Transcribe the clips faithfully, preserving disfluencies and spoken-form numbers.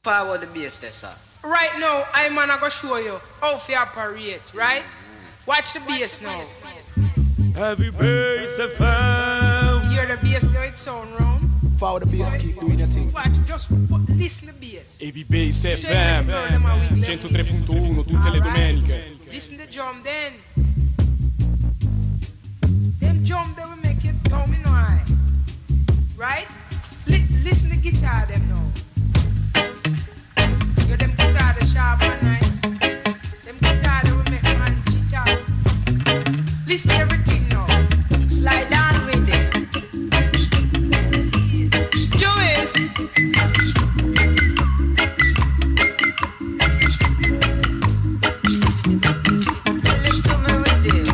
Forward the bass there, sir. Right now, I'm gonna go show you how to operate, right? Mm-hmm. Watch the bass now. Heavy bass F M. Hear the bass now, it's sound round. Forward the bass, keep doing your thing. Watch, just listen to the bass. Heavy bass F M. centotré punto uno tutte le domeniche. Listen to the drum then. Them drum they will make it tell me no I. Right? Li- listen to the guitar them now. Yo, them guitar the sharp and nice. Them guitar they will make man chit out. Listen to everything now. Slide down with it. Do it. Tell it to me with it.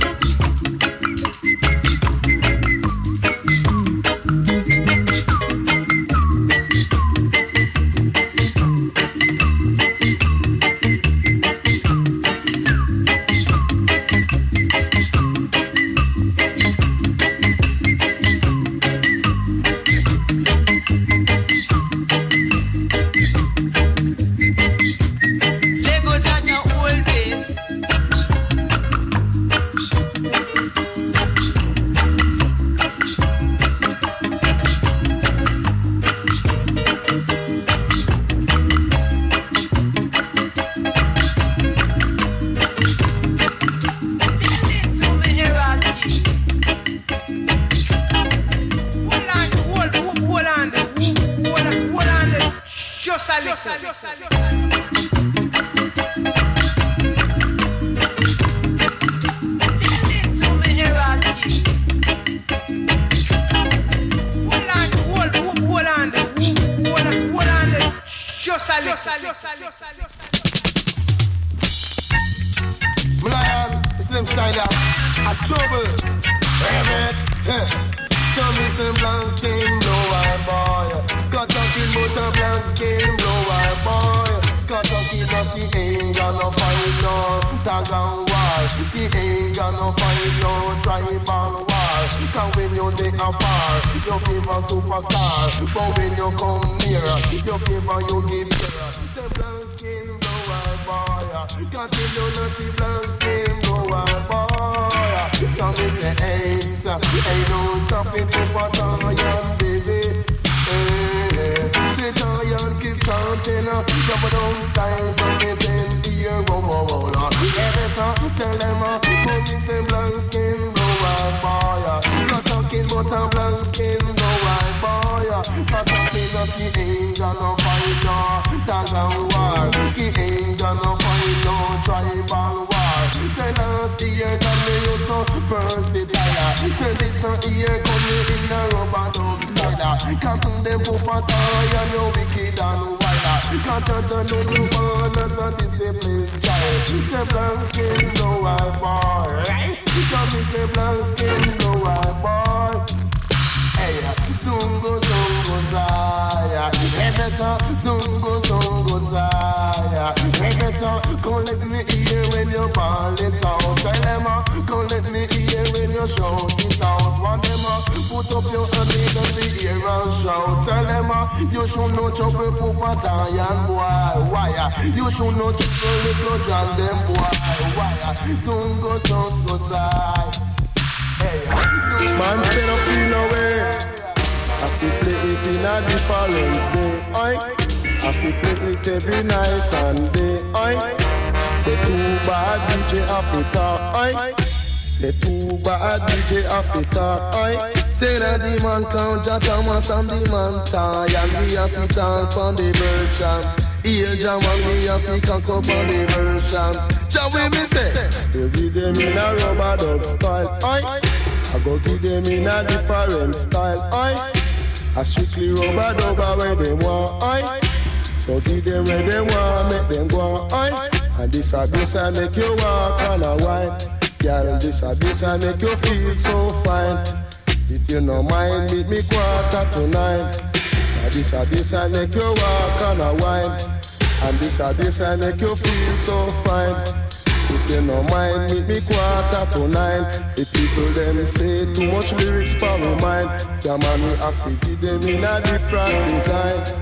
Lion, Slim Styler, a trouble. Rabbit, yeah. Tell me some blank skin, blow-eye boy. Got talking about a blank skin, blow-eye boy. Got talking about the ain't gonna fight no tag and war. The ain't gonna fight no tribal war. Cause when you're there afar, you give a superstar. But when you come near, you give a you give here. Say blank skin, blow-eye boy. Can't tell you nothing blank skin, blow-eye boy. Tell me say ain't, ain't no stopping for battalion, baby. Hey, say Zion keep chanting, rubber down style from the ten year roll, roll, roll. Yeah, better tell them, put me say blank skin, blow-eye boy. Not talking about a blank skin, blow-eye boy. Not talking about the ain't gonna fight no tag and war. He ain't gonna fight no tribal war. Say last year that me used to versatile. Say this year coming in a rubber dub style. Can't turn them up a tie and you wicked and wild. Can't touch a little man as a disciplined child. Say blank skin, no white boy. Right? Because me say blank skin, no white boy. Hey, zungo zungo zaya. Hey better, zungo zungo zaya. Hey better, come let me hear when you ball it out. Tell them, come let me hear when you shout it out. Want them, put up your hand in the ear and shout. Tell them, you should know trouble for battalion boy. Why? You should know trouble little John them boy. Why? Zungo zungo zaya. Man said I feel away. I feel play it in a different day. Oi, I feel play it every night and day. Oi, say too bad D J Africa. Oi, say too bad D J Africa. Oi, say that the man count Jah Thomas and the man tie, and we have to talk on the version. Here Jah man we have to cock up on the version. Jah we me say, every day me na rubber dub style. Oi. I go give them in a different style, oi. I strictly rubber dubber where they want, oi. So give them where they want, make them go, oi. And this a this I make you walk on a wine. Girl, this a this I make you feel so fine. If you no mind, meet me quarter to nine. And this a this I make you walk on a wine. And this a this I make you feel so fine. If you no mind, meet me quarter to nine. The people them say too much lyrics for my mind. Jah man we have to give them in a different design.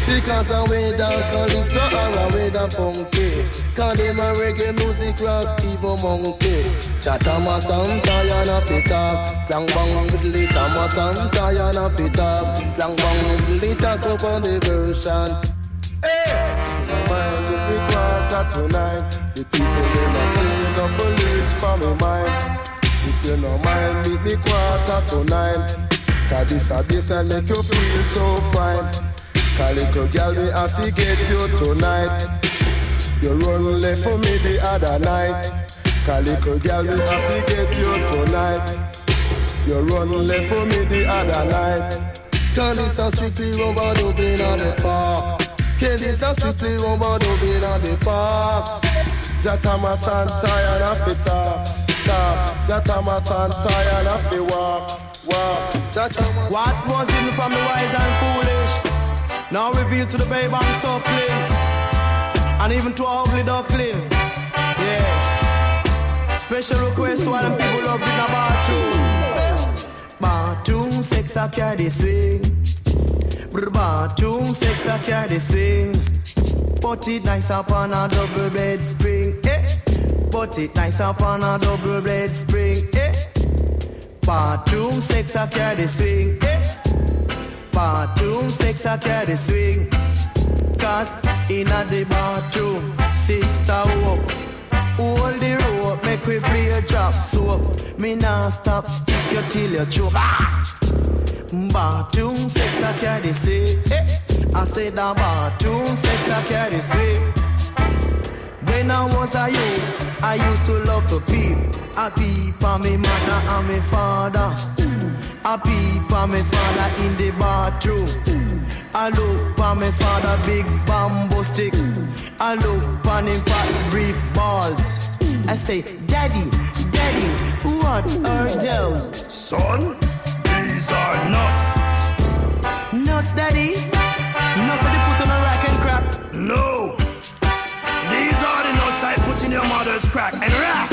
Because I way down calypso or I way down funky. Cause them a reggae music rock even monkey. Chatama Santa yana fit up. Clang bang diddly tama Santa yana fit up. Clang bang diddly talk up on the version. Hey! Mind with me quarter tonight. The people them a sing up the lyrics for me mind. If you no mind with me quarter tonight. Cause this a this and make you feel so fine. Cause little girl me have to get you tonight. You run left for me the other night. Cause little girl me have to get you tonight. You run left for me the other night. Cause this a strictly rubber dubbing on the park. Cause this a strictly rubber dubbing on the park. Jatama Santa and a fit up. Jatama Santa and a fit walk. Walk. What was hidden from the wise and foolish now revealed to the babe I'm so clean. And even to a ugly duckling. Yeah. Special request to all them people up in the bathroom. Bathroom sex I carry the swing. Bathroom sex I carry the swing. Put it nice up on a double bed spring. Eh. Put it nice up on a double bed spring. Eh. Bathroom sex I carry the swing. Eh. Bathroom sex I carry the swing. Cause in a the bathroom, sister up, hold the rope, make we play a drop soap. Me nah stop, stick you till you choke. Ah! Bathroom sex I carry the swing. Eh. I said the bathroom sex I carry the swing. When I was a youth, I used to love to peep. I peep on me mother and me father. I peep on me father in the bathroom. I look on me father big bamboo stick. I look on him fat brief balls. I say, Daddy, Daddy, what are those? Son, these are nuts. Nuts, Daddy? Nuts that they put on a rack and crack? No. These are the nuts I put in your mother's crack and rack.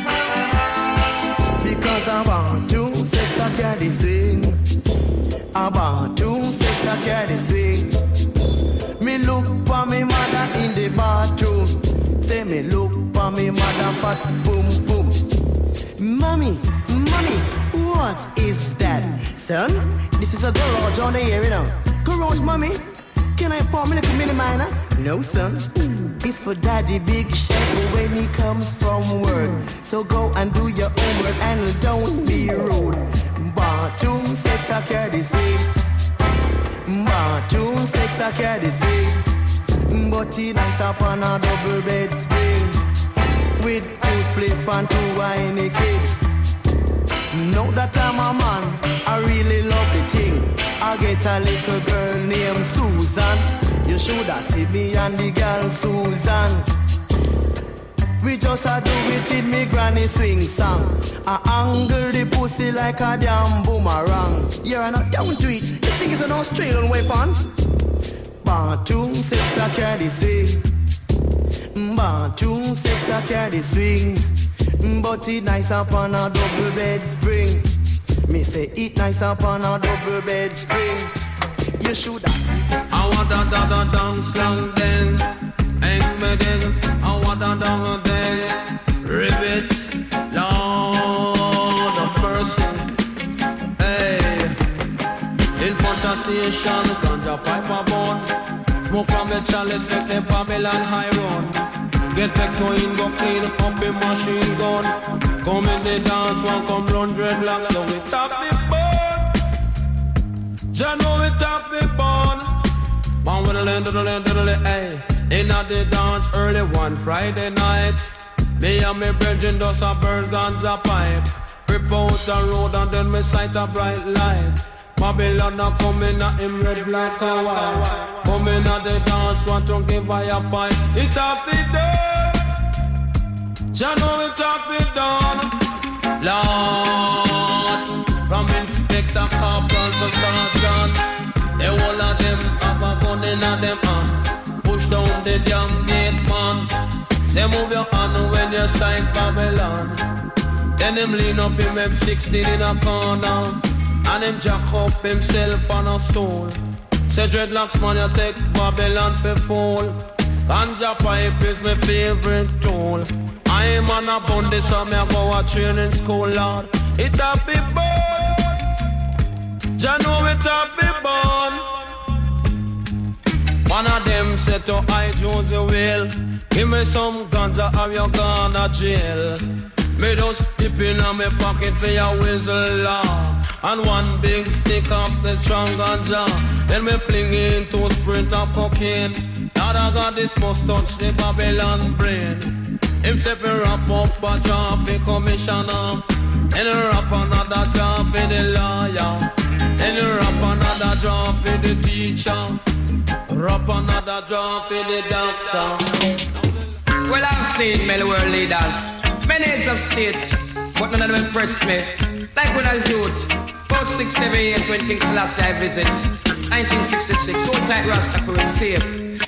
Because I want to sex I carry swing. I want to sex I carry swing. Me look for me mother in the bathroom. Say me look for me mother fat boom boom. Mommy, mommy, what is that? Son, this is a garage on the air, you know. Garage, mommy. Can I pour me like a mini minor? No, son. It's for daddy big chef when he comes from work. So go and do your homework and don't be rude. Bathroom sex I carry the same. Bathroom sex I carry the same. But he nice up on a double bed spring. With two split fan, two whiny kids. Know that I'm a man, I really love the thing. I get a little girl named Susan. You should have seen me and the girl Susan. We just a do it in me granny swing song. I angle the pussy like a damn boomerang. You're not down to it, you think it's an Australian weapon? Bathroom sex I carry the swing. Bathroom sex I carry the swing. But it nice up on a double bed spring. Me say it nice up on a double bed spring. You should have seen. I want a da da dance long then. Ain't me then. I want a da then. Ribbit. Lord of mercy. Hey. In front of station, ganja pipe a bone. Smoke from the chalice, make the Babylon high road. Get text no in, go clean up the machine gun. Come in the dance, one come run dreadlocks. So we tap the bone. Jah know we tap the bone. Man with the land, the land, the land, hey. In at the dance early one Friday night. Me and me brethren does a burn guns a pipe. Rip out the road and then me sight a bright light. Babylon a coming at him red black and white. Coming at the dance, want to give I a fight. It up it done. Jah know it up it done. Lord, from Inspector Corporal to Sergeant, the whole of them have a gun in a them hand. Push down the damn gate man. Say move your hand when you sight Babylon. Then him lean up him M sixteen in a corner. And him jack up himself on a stool. Say dreadlocks man, you take Babylon for fool. Ganja pipe is my favorite tool. I'm on a bundy, so me go a training school, Lord. It a be born. Jah know it a be born. One of them said to I Josie will, give me some ganja or you gonna jail. Me just dip in on me pocket for your whistle, Lord. And one big stick of the strong ganja. Then me fling into a sprint of cocaine. Lord, I got this must touch the Babylon brain. Him say fi wrap up a job for commissioner. And wrap another job for the lawyer. And wrap another job for the teacher. Wrap another job for the doctor. Well, I've seen many world leaders, many heads of state, but none of them impressed me. Like when I was youth, four, six, seven, eight, when King Selassie I visit, nineteen sixty-six, so tight Rasta for a safe.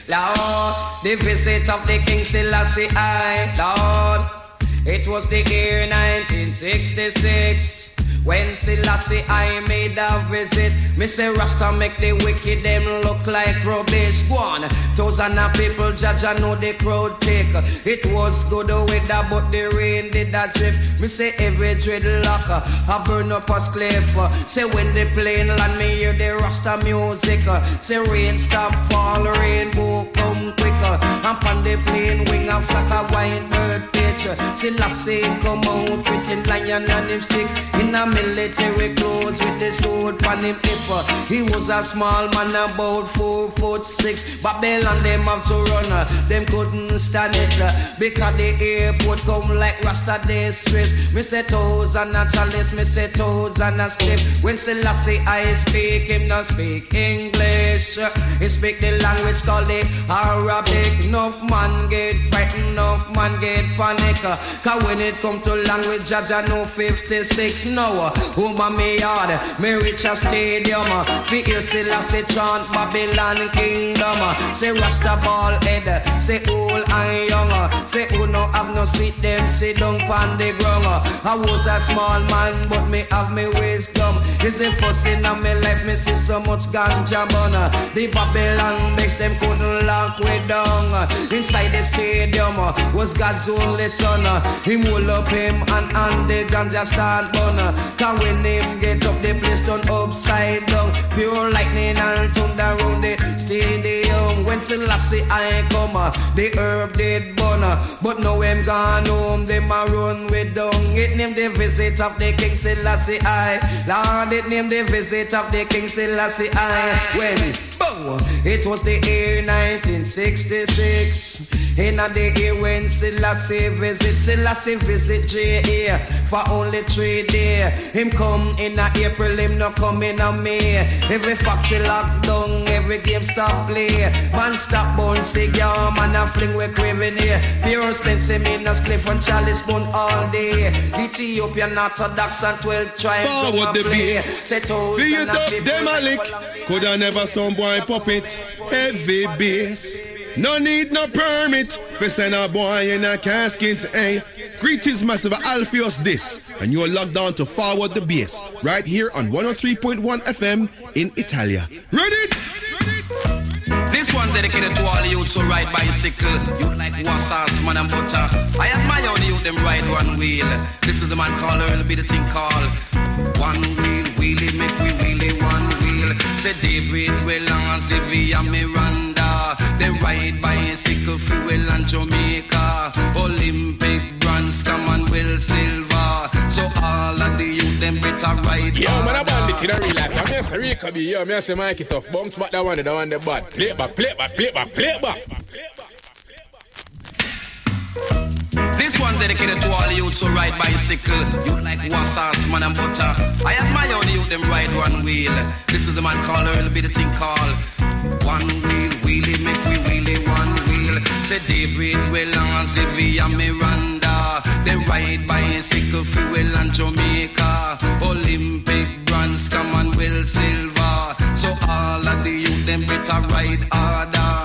Lord, the visit of the King Selassie I, Lord, it was the year nineteen sixty-six. When Selassie I made a visit, me say Rasta make the wicked them look like rubbish. One thousand of people judge I know the crowd take. It was good weather but the rain did a drip. Me say every dreadlock I burn up a cliff. Say when the plane land me hear the Rasta music. Say rain stop fall, rainbow come quicker. And on the plane wing a flock a white bird pitch. Selassie come out with him lion and him stick in a military clothes with the sword on him hip. He was a small man about four foot six. Babylon them have to run, them couldn't stand it because the airport come like Rasta day stress. Me say thousand a chalice, me say thousand a slip. When Selassie I speak, him not speak English. He speak the language called the Arabic. Enough man get frightened, enough man get panic. Cause when it come to language, judge I know fifty-six now. Woman me yard, me reach a stadium. Fi hear Selassie chant Babylon kingdom. Say Rasta ball head, say old and young. Say who no have no seat, them sit down pon the ground. I was a small man, but me have me wisdom. Is it fussing on me life, me see so much ganja bun. The Babylon makes them couldn't lock way down. Inside the stadium was God's only son. Him hold up him and and the ganja start bun. Cause when him get up, the place turn upside down. Pure lightning and thunder round the stadium. When Selassie I come, the herb did burn. But now him gone home, them a run with dung. It named the visit of the King Selassie I. Lord, it named the visit of the King Selassie I. When, boom, it was the year nineteen sixty-six. In the year when Selassie visit, Selassie visit J A for only three days. Him come in a April, him no come in a May. Every factory locked down, every game stop play. Man stop burn cigar, man a fling with craving here. Pure sense him in a spliff and chalice bun all day. Ethiopian Orthodox and twelve tribes. Forward the bass. Feel it up, them a lick. Coulda never some boy pop it. Heavy bass. No need no permit. For send a boy in a casket, eh? Greetings massive Alpheus this. And you're locked down to Forward the Bass. Right here on one oh three point one F M in Italia. Ready it? This one dedicated to all the youths who ride bicycle. You like wassas, man and butter. I admire the youth them ride one wheel. This is the man called Earl, be the thing called one wheel, wheelie, make we wheelie one wheel. Say David, Welland, Zivia, Miranda. They ride bicycle, fuel and Jamaica. Olympic bronze, Commonwealth silver. So all of the youth them better ride. Yo, man, I bandit in a real life. I'm just a Rika B. Yo, me say Mikey tough. Bounce back that one, the one the bad. Play it back, play it back, play it back, play it back. This one dedicated to all the youths who ride bicycle. You like wassas, man and butter. I admire the youth them ride one wheel. This is the man called Earl, be the thing called one wheel, wheelie, make we wheelie one wheel. Say David, Welland, Zivia, Miranda. They ride bicycle, fuel and Jamaica. Olympic bronze, Commonwealth silver. So all of the youth them better ride harder.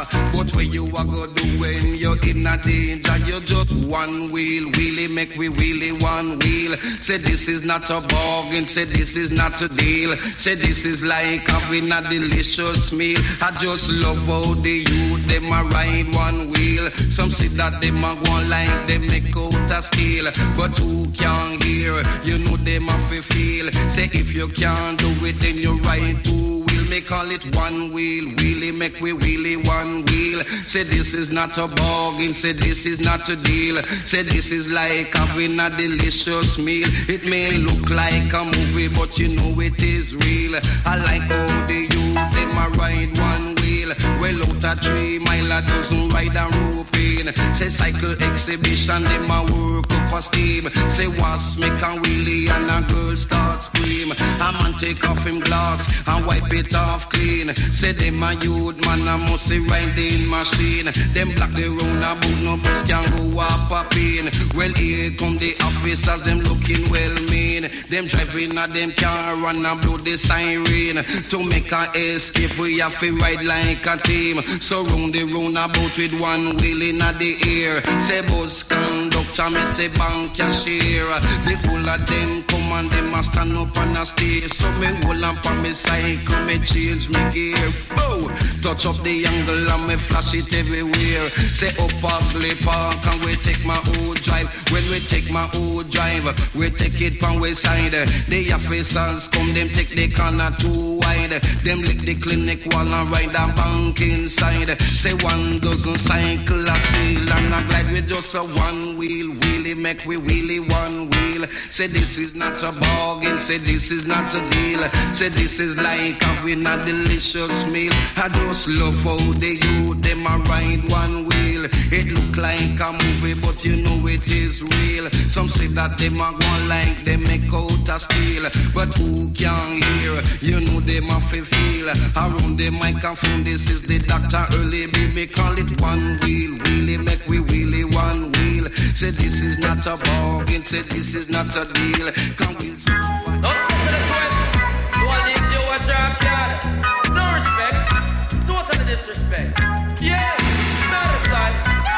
But what you a go do when you're in a danger? You're just one wheel, wheelie make we wheelie one wheel. Say this is not a bargain, say this is not a deal. Say this is like having a delicious meal. I just love how the youth them a ride one wheel. Some say that them a go like them make out a steel. But who can hear? You know them have to feel. Say if you can't do it then you ride two wheel. They call it one wheel, wheelie make we wheelie one wheel. Say this is not a bargain, say this is not a deal. Say this is like having a delicious meal. It may look like a movie but you know it is real. I like how the youth them a ride one wheel. Well out a three mile a dozen ride a rope in. Say cycle exhibition them a work up a steam. Say once make a wheelie and a girl start scream. A man take off him glass and wipe it off clean. Say them a youth man a must say riding machine. Them black the round about no bus can go up a pain. Well here come the officers them looking well mean. Them driving a them car and a blow the siren. To make a escape we have to ride like a team. So round the round about with one wheel in the air. Say bus conductor me say bank cashier. The whole of them come and them a stand up and a stay. So me hold up on me cycle me change me gear. Oh, touch up the angle and me flash it everywhere. Say up Parkley Park and we take my old drive. When we take my old drive, we take it from we side. The officers come, them take the corner too wide. Them lick the clinic wall and ride a bank inside. Say one dozen cycle a steal and a glide with just a one wheel. Wheelie make we wheelie one wheel. Say this is not a bargain, say this is not a deal. Say this is like having a delicious meal. I just love how the youth them a ride one wheel. It look like a movie but you know it is real. Some say that them a go like them make out a steal. But who can hear? You know them a fi feel. Around the microphone this is the Doctor Early baby. Call it one wheel, wheelie make we wheelie one wheel. Say this is not a bargain, say this is not a deal. Come we no step to the quest. One needs you watch your yard. No respect, total disrespect. Yeah, not a slide.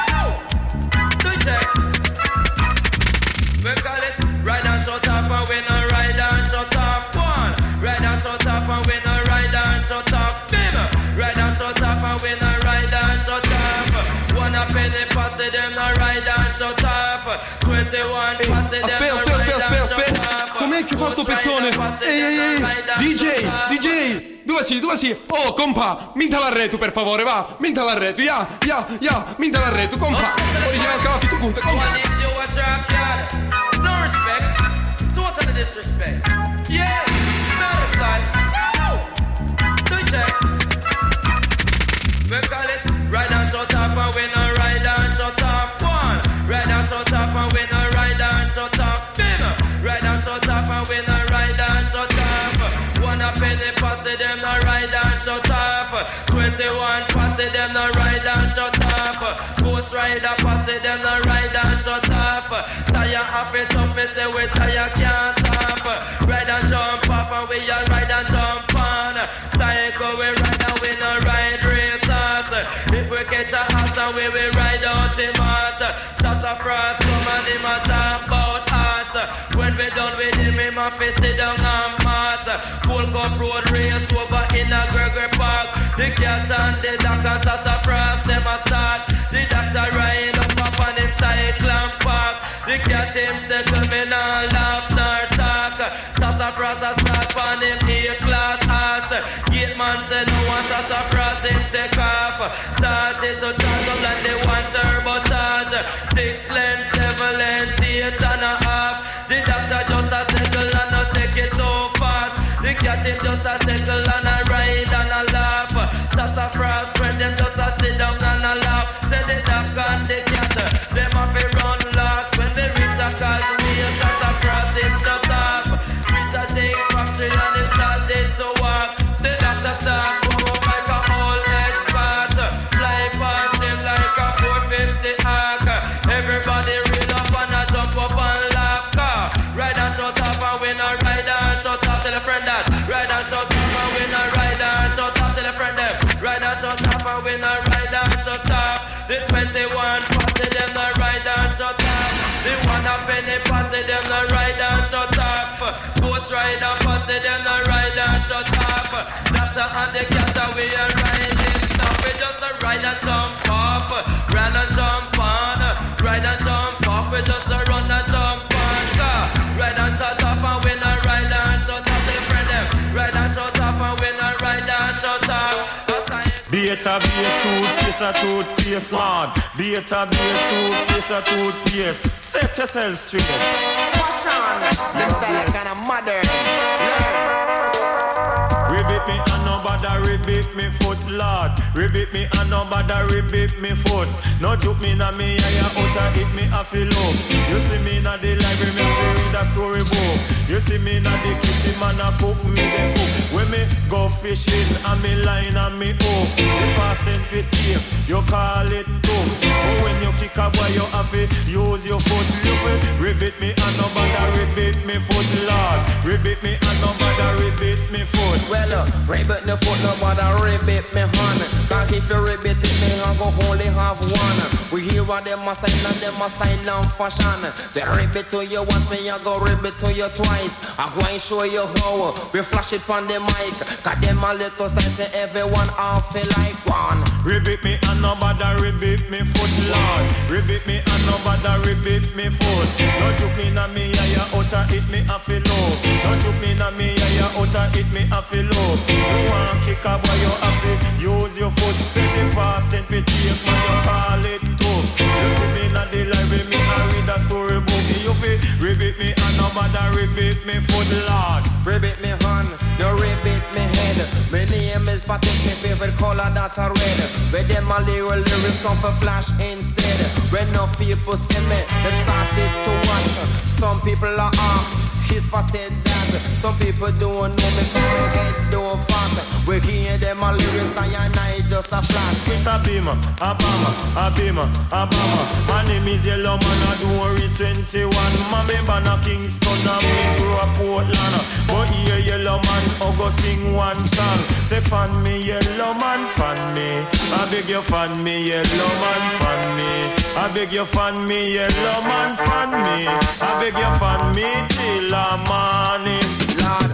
Do check. We call it ride and shut off and we no ride and shut off. One, ride and shut off and we no ride and shut off. Bim, ride and shut off and we no ride and shut off. One a penny pass it them no ride and shut off. Twenty-one pass it them no ride and shut off. Com'è che fa sto pezzone? Ehi ehi ehi, D J, D J. Dove sei, dove sei? Oh, compa, minta l'arreto per favore, va, minta l'arreto, ya, ya, ya, minta l'arreto, compa. Original Caffi, tu punta, compa. No respect, total disrespect. Yeah, not a slide. Do check. We call it ride and shut off and we no ride and shut off. One, ride and shut off and we no ride and shut off. Bim, ride and shut off and we no ride and shut off. One a penny pass it them no ride and shut off. Twenty-one pass it them no ride and shut off. Ghost rider pass it them no ride and shut off. Tire off it up me say we tire can't stop. Ride and jump off and we all ride and jump on. Cycle we ride and we no ride racers. If we catch a horse and we will ride out the mat. Sassafras come and him a talk about us. When we done with him him a fi sit down and mass. Full cup road race over in a Gregory Park. The cat and the doctor Sassafras them a start. The doctor ride up up on him cycle and park. The cat him say come in and laugh nor talk. Sassafras a start on him A-class ass. Gate man said no one Sassafras him take off. Started to charge up like the one turbo charge. Six lane, seven lane, eight and a half. The doctor just a settle and not take it too fast. The cat him just a settle and a ride and a laugh. Sassafras friend them just a sit down and a laugh. Say the doctor and the cat them a fi run last. When they reach a call me Sassafras him shut off. Reach a sing factory and him started to walk. The doctor start come up like a old expert. Fly past him like a four fifty arc. Everybody reel up and a jump up and laugh. Car ride and shut off and we no ride and shut off. Tell a friend that ride and shut off and we no ride and shut off. Tell a friend that ride and shut off and we no ride and shut The twenty-one posse them no ride and shut up. The one a penny posse them no ride and shut up. Ghost rider posse them no ride and shut up. Doctor and the cat we are riding stuff. We just a ride and jump off, run and jump on, ride and jump off. We just a run and jump on, ride and shut up and we no ride and shut up. The friend them ride and shut up and we no ride and shut up. Beta, be a toothpaste, a toothpaste, man. Beta, be a toothpaste, a toothpaste. Set yourself straight. Fashion, them style kind of modern. Ribbit me and no bother ribbit me foot, Lord. Ribbit me and no bother ribbit me foot. No joke me na me eye out and hit me a feel up. You see me na the library, me read a storybook. You see me na the kitchen, man a cook me the cook. When me go fishing and me line and me hook. You pass them fit here, you call it took. But when you kick a boy, you have to use your foot. You will ribbit me and no bother ribbit me foot, Lord. Ribbit me and no bother ribbit me foot. Well, uh, ribbit the foot, no bother ribbit me hand. Cause if you ribbit it, me I go only have one. We hear what them must style and them must style and fashion. They ribbit to you once, me I go ribbit to you twice. I go and show you how we flash it on the mic. Cause them a little style say everyone off feel like one. Ribbit me and no bother ribbit me foot, Lord. Ribbit me and no bother ribbit me foot. No joke me na me eye out and hit me a feel low. No joke me na me eye out and hit me a feel low. You want kick a boy, you have to use your foot. Say the past and we take man, you call it tough. You see me na the library, me I read a storybook. You fi ribbit me and no bother ribbit me foot, Lord. Ribbit me hand, you ribbit me head. My name is Fatik, my favorite color that's a red. Where them a little lyrics come for flash instead. When enough people see me, they started to watch. Some people are asked, he's fatted that. Some people don't know me, cause my head don't fat. We hear them a lyrics and I just a flash. It's a beamer, a bomber, a beamer, a bomber. My name is Yellow Man, I do worry twenty-one. My member na Kingston and me grow up Portland. But here Yellow Man, I go sing one song. Say fan me, Yellow Man, fan me. I beg you fan me, Yellow Man, fan me. I beg you fan me, Yellow Man, fan me. I beg you fan me till the morning. Lord,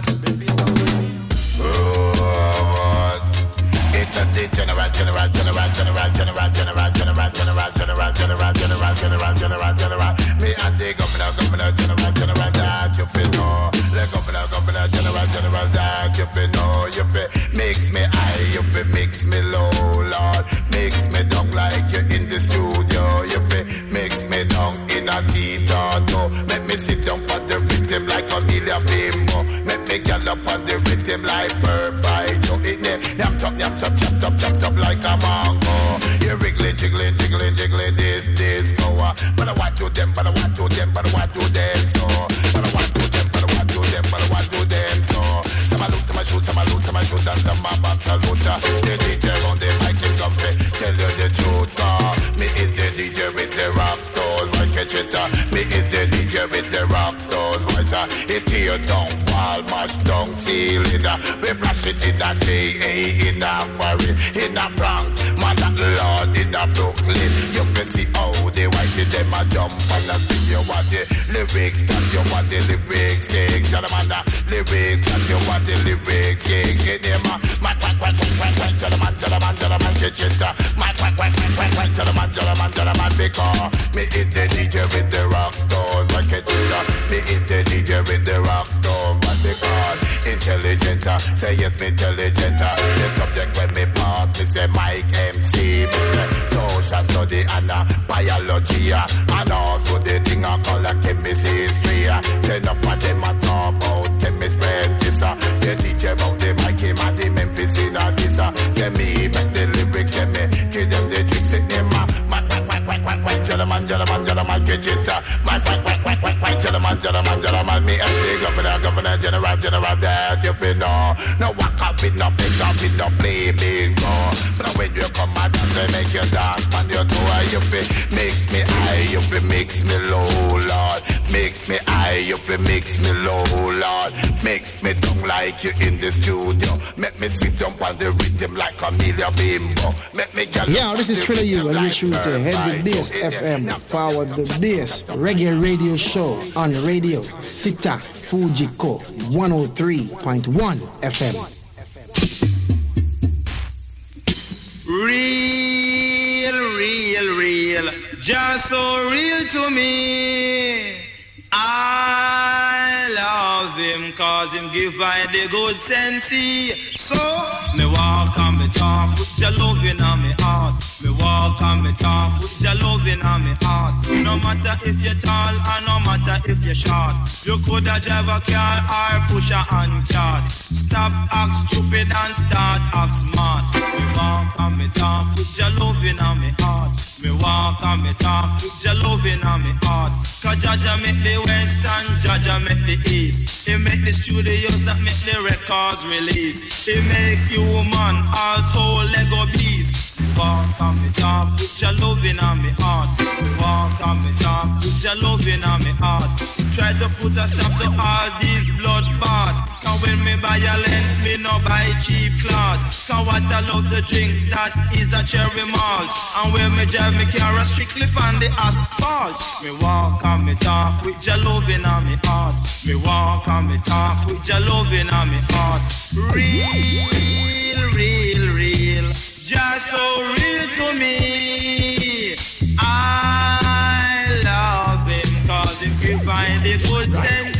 it's a general, general, general, general, general, general, general, general, general, general, general, general, general, general. Me and the governor, governor, general, general, that you feel no. The governor, governor, general, general, that you feel no. You feel mix me high, you feel mix me low, Lord. Mix me down like you in the studio. You feel mix me down in a guitar too. Make me sit down on the rhythm like Amelia Bimbo. Make me get up on the rhythm like Purple Joe. It name, yam top, yam top, chop top, chop top like a mango. You wiggling, jiggling, jiggling, jiggling this disco. But I want to them, but I want to them, but I want to them so. But I want to them, but I want to them, but I want to them so. Some I lose, some I shoot, some I lose, some I shoot, and some I box a loota. The D J on the mic, him come free, tell you the truth. Uh. Me is the D J with the rock stone, why catch it? Uh. Me is the D J with the rock stone, voice. Uh. It tear down wall, mash down ceiling. Uh. We flash it in a J A, in a foreign, in a Bronx, man that Lord in a Brooklyn. You can see how they whitey them a jump and a sing. You want the lyrics, that you want the lyrics, king. Tell them the lyrics, that you want the lyrics, king. Get them a man, quack, quack, quack, quack, quack. Tell them man, tell them man, tell them man, get it. Man, quack, quack, quack, quack, quack. Tell them man, tell them man, tell them man, because me is the D J with the rock stone, what get it? Me is the D J with the rock stone, what they call intelligent. Say yes, me intelligent. The subject when me pass, me say Mike M C, me say social study and uh, biology, uh, and also the thing I call a chemistry. Uh, say enough of them a talk about chemistry and this. Uh, the D J round the mic, him at the Memphis in uh, this. Uh, say me make the lyrics, say me give them the tricks, say them uh, man, quack, quack, quack, quack, quack, gentleman, gentleman, gentleman, get it. Uh, man, quack, quack, quack, quack, quack, gentleman, gentleman, gentleman, me and the governor, governor, general, general, that you feel no. No walk up with no pick up with no play big go. But when you come out and they make you dance on your toe, you feel mix me high, you feel mix me low, Lord. Mix me high, you you fi mix me low, Lord. Mix me tongue like you in the studio. Make me sit jump on the rhythm like Amelia Bimbo. Make me get yeah, this is Triller You, and you're true to Heavy Bass F M, Forward the Bass, Reggae Radio Show on radio, Sita Fujiko, one oh three point one F M. Real, real, real, just so real to me. I love him cause him give I the good sense. So, me walk and me talk with your loving on me heart. Me walk and me talk with your loving on me heart. No matter if you're tall or no matter if you're short, you coulda drive a car or push a hand cart. Stop act stupid and start act smart. Me walk and me talk with your loving on me heart. Me walk and me talk with your loving on me heart. Cause Jaja make the west and Jaja make the east. He make the studios that make the records release. He make you man also Lego beast. Me walk and me talk with your loving on me heart. Me walk and me talk with your loving on me heart. Try to put a stop to all these blood baths. Cause when me buy a length, me no buy cheap cloth. Cause what I love to drink, that is a cherry malt. And when me drive me car strictly on the asphalt. Me walk and me talk with your loving on me heart. Me walk and me talk with your loving on me heart. Real, real, real, just so real to me. I love him cause him can find the good sense.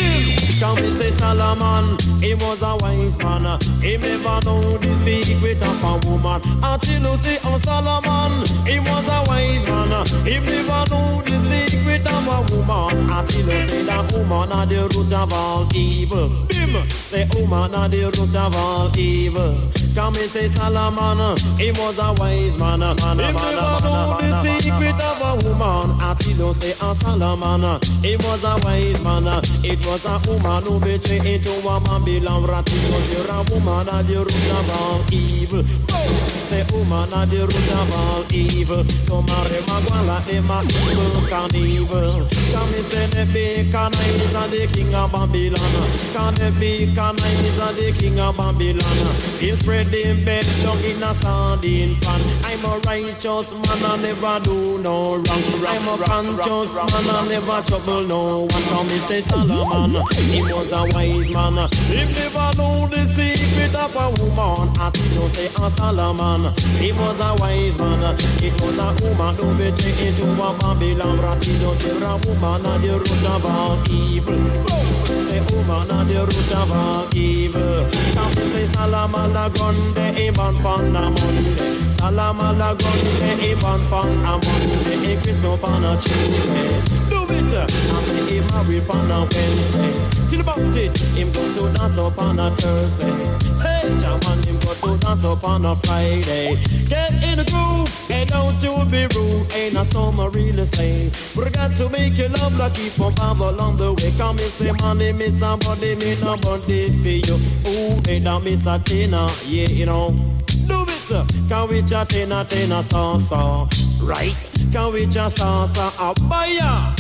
Can we say Solomon, he was a wise man. He never know the secret of a woman. Until you say, oh Solomon, he was a wise man. He never know the secret of a woman. Until you say that woman are the root of all evil. Bim! Say woman are the root of all evil. Can we say Solomon, he was a wise man. He never know the secret of a woman. Until you say, oh Solomon, he was a wise man. It was a woman who betrayed into a Babylon rat. Because you're a woman at the root of all evil. Say woman at the root of all evil. So Mary Magwala, Emma, evil can evil. Can we say the bacon is the king of Babylon? Can the bacon is the king of Babylon? He's spreading bed down in a sardine pan. I'm a righteous man, I never do no wrong. I'm a conscious man, I never trouble no one. Can we say Solomon, he was a wise man. He never knew the secret of a woman. I think you say a Solomon, he was a wise man. It was a woman who betrayed into a Babylon rat. He don't say a woman at the root of all evil. Say woman at the root of all evil. Can we say Solomon the gun, the Iban Pong a Monday. Solomon the gun, the Iban Pong a Monday. He Chris up on a Tuesday. Do it! I say him a whip on a Wednesday. Till about it, him go to dance up on a Thursday. Hey, Jaman, him go to dance up on a Friday. Get in the groove, get down to be rude. Ain't a summer really say. We got to make you love like keep on along the way. Come and say money, miss somebody, me nobody for you. Ooh, they don't miss a tina, yeah, you know. Do it, can we chat tina, tina, salsa, right? Can we just salsa, a buyer?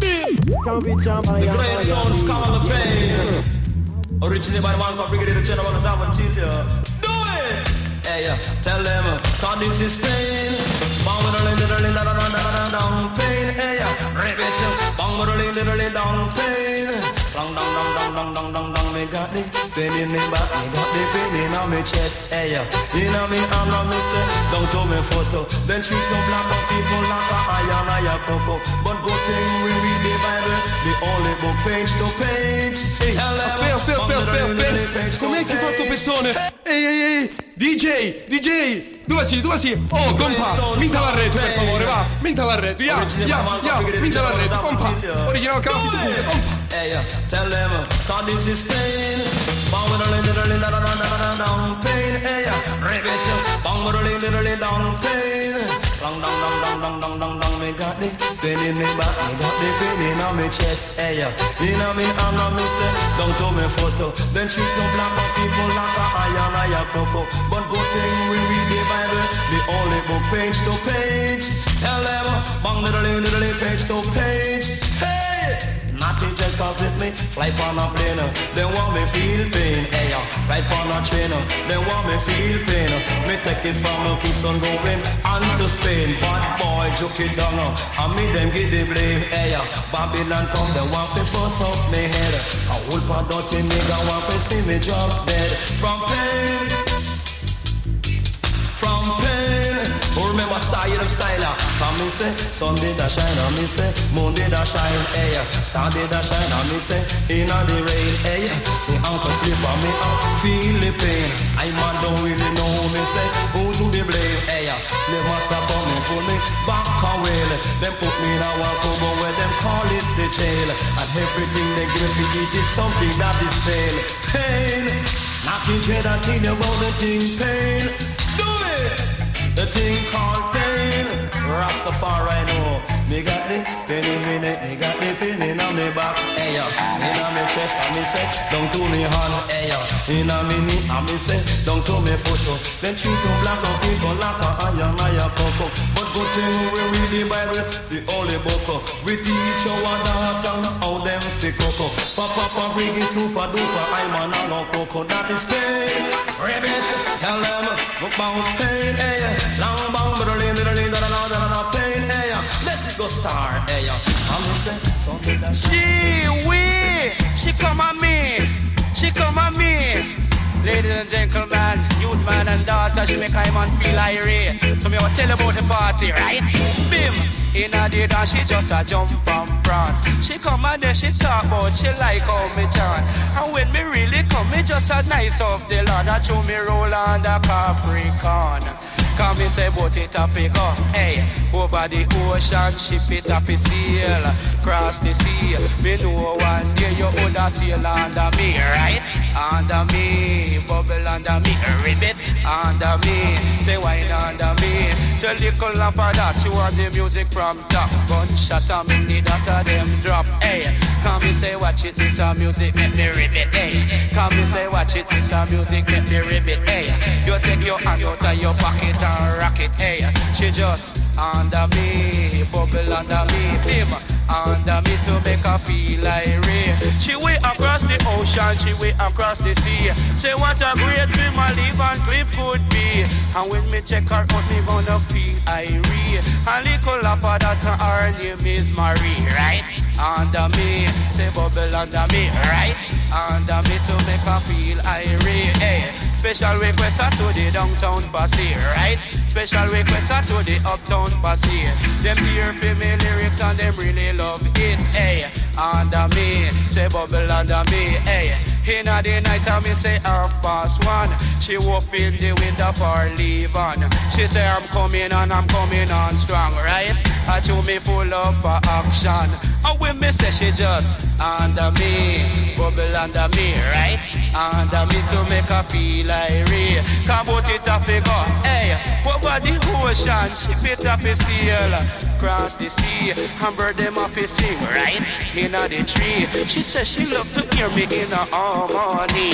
The great sounds come on the pain. Originally by the man called Brigadier General Zavantilio. Do it! Hey, yeah, tell them, cause this is pain. Bang literally, literally, down pain. Hey, yeah, rip it. Bang literally, literally, down pain. Slang, down, down, down, down, down, down, down. Me got the pain in me back, me got the pain in my chest. Hey, yeah, you know me, I'm not missing. Don't tell me photo. Then treat some black people like a iron, iron, cocoa. But go thing we read the Bible, the only book page to page. Ehi, aspetta, aspetta, aspetta, aspetta. Com'è che fa sto pezzone? Ehi, ehi, ehi, D J, D J. Dove sei, dove sei? Oh, compa, minta la rete, per favore, va. Minta la rete, ya, ya, ya, minta la rete, compa. Original Cafito Pure, compa. Hey, yeah, tell them, cause this is pain. Bang literally, literally, down, down, down, pain. Hey, yeah, rip it. Bang literally, literally, down, pain. Slang, down, down, down, down, down, down, down. Me got the pain in me back, me got the pain in my chest. Hey, yeah, you know me, I'm not missing. Don't tell me photo. Then treat some black people like a iron, iron, cocoa. But go thing we read the Bible, the only book page to page. Tell them, bang literally, literally, page to page. Hey! Natty jet cause it me fly on a plane. They want me feel pain, hey ya. Right on a train, they want me feel pain. Me take it from Kingston going on to Spain. Bad boy joke it down, and me them give the blame, hey ya. Babylon come, they want to bust up me head. A whole pot dirty nigga want to see me drop dead. From pain, from pain. Who remember style, them styler? Come me say, sun did a shine, and me say, moon did a shine, hey. Star did a shine, and me say, inna the rain, hey. Me uncle sleep, and me up, feel the pain. I man don't really know, me say, who to be blame, hey. Slave master coming for me, back away. Them put me in a walk over where them call it the jail. And everything they give me eat is something that is pain. Pain, nothing dread until you about the thing pain. Do it! The thing called pain. Rastafari know. Me got the penny minute, me got the pin in on me back, hey ya. In on me chest, and me say, down to me hand, hey ya. In on me knee, and me say, down to me foot. Then treat to black up people like a iron and a cocoa. But good thing we read the Bible, the holy book. We teach you what that and how them fi cocoa. Papa, papa, Riggy, super duper, I'm a no cocoa. That is pain. Ribbit, tell them about pain, hey ya. Slang bang, but a little, little, little, little, little, pain, hey ya. Let it go star, hey ya. I'm say something that she we, she come at me, she come at me. Ladies and gentlemen, youth man and daughter, she make I man feel irate. So me will tell about the party, right? Bim, in a day that she just a jump from France. She come and then she talk about she like how me chant. And when me really come, me just a nice of the Lord. I show me roll on the Capricorn. Come and say but it a figure, hey. Over the ocean, ship it a fi sail. Cross the sea, me know one day you woulda sail under me, right? Under me, bubble under me, ribbit under me, say wine under me. So little laugh for that, she want the music from top. Gunshot and me need that of them drop, hey. Come and say watch it, this a music make me ribbit, hey. Come and say watch it, this a music make me ribbit, hey. You take your hand out of your pocket and rock it, hey. She just under me, bubble under me, bim under me to make her feel like rain. She way across the ocean, she way across the sea. Say what a great swimmer Lee Van Cleef could be. And when me check her out, me gonna feel irate. And little laugh for that, her name is Marie, right? Under me, say bubble under me, right? Under me to make her feel irate, hey. Special request to the downtown posse, right? Special request to the uptown posse. Them hear for me lyrics and them really love it, hey. Under me, say bubble under me, hey. In the night I me say half past one. She walk in the window for leave on. She say I'm coming and I'm coming on strong, right? I show me full up for action. And when me say she just under me, bubble under me, right? Under me to make her feel irate. Come out it a figure, hey. Over the ocean, ship it off a sail. Cross the sea, and bird them off a sing, right? In the tree. She says she love to hear me in a harmony.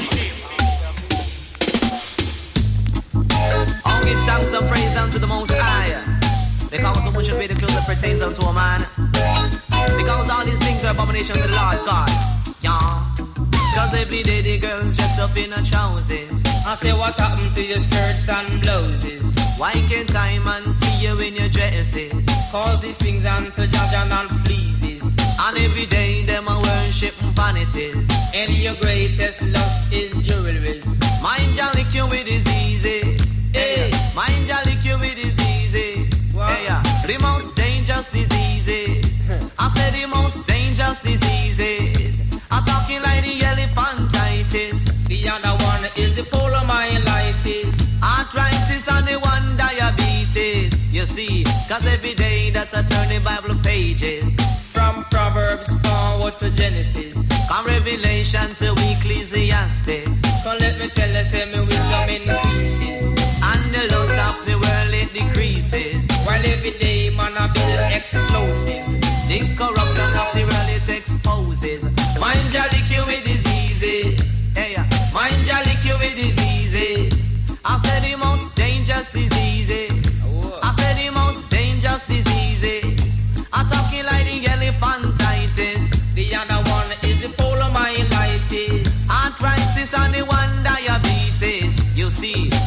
I'll give thanks and praise unto the Most High, because so much of it includes that pertains unto a man. Because all these things are abomination to the Lord God. Yeah. Cause every day the girls dress up in her trousers. I say what happened to your skirts and blouses? Why can't I man see you in your dresses? Cause these things unto Jah and pleases. And every day them a worship vanities. And your greatest lust is jewelries. Mind ya lick you with his easy. Hey, mind ya lick you with his easy. Hey, uh, the most dangerous diseases. I said the most dangerous diseases. I'm talking like the elephantitis. The other one is the polymyelitis. Arthritis and the one diabetes. You see, cause every day that I turn the Bible pages. From Proverbs forward to Genesis. From Revelation to Ecclesiastes. Come let me tell you, say me wisdom increases. And the lust of the world it decreases. While every day man I build explosives. The corruption of the world it exposes. Mind ya lick you with diseases. Hey, mind ya lick you with diseases. I said the most dangerous diseases. Oh. I said the most dangerous diseases. I'm talking like the elephantitis. The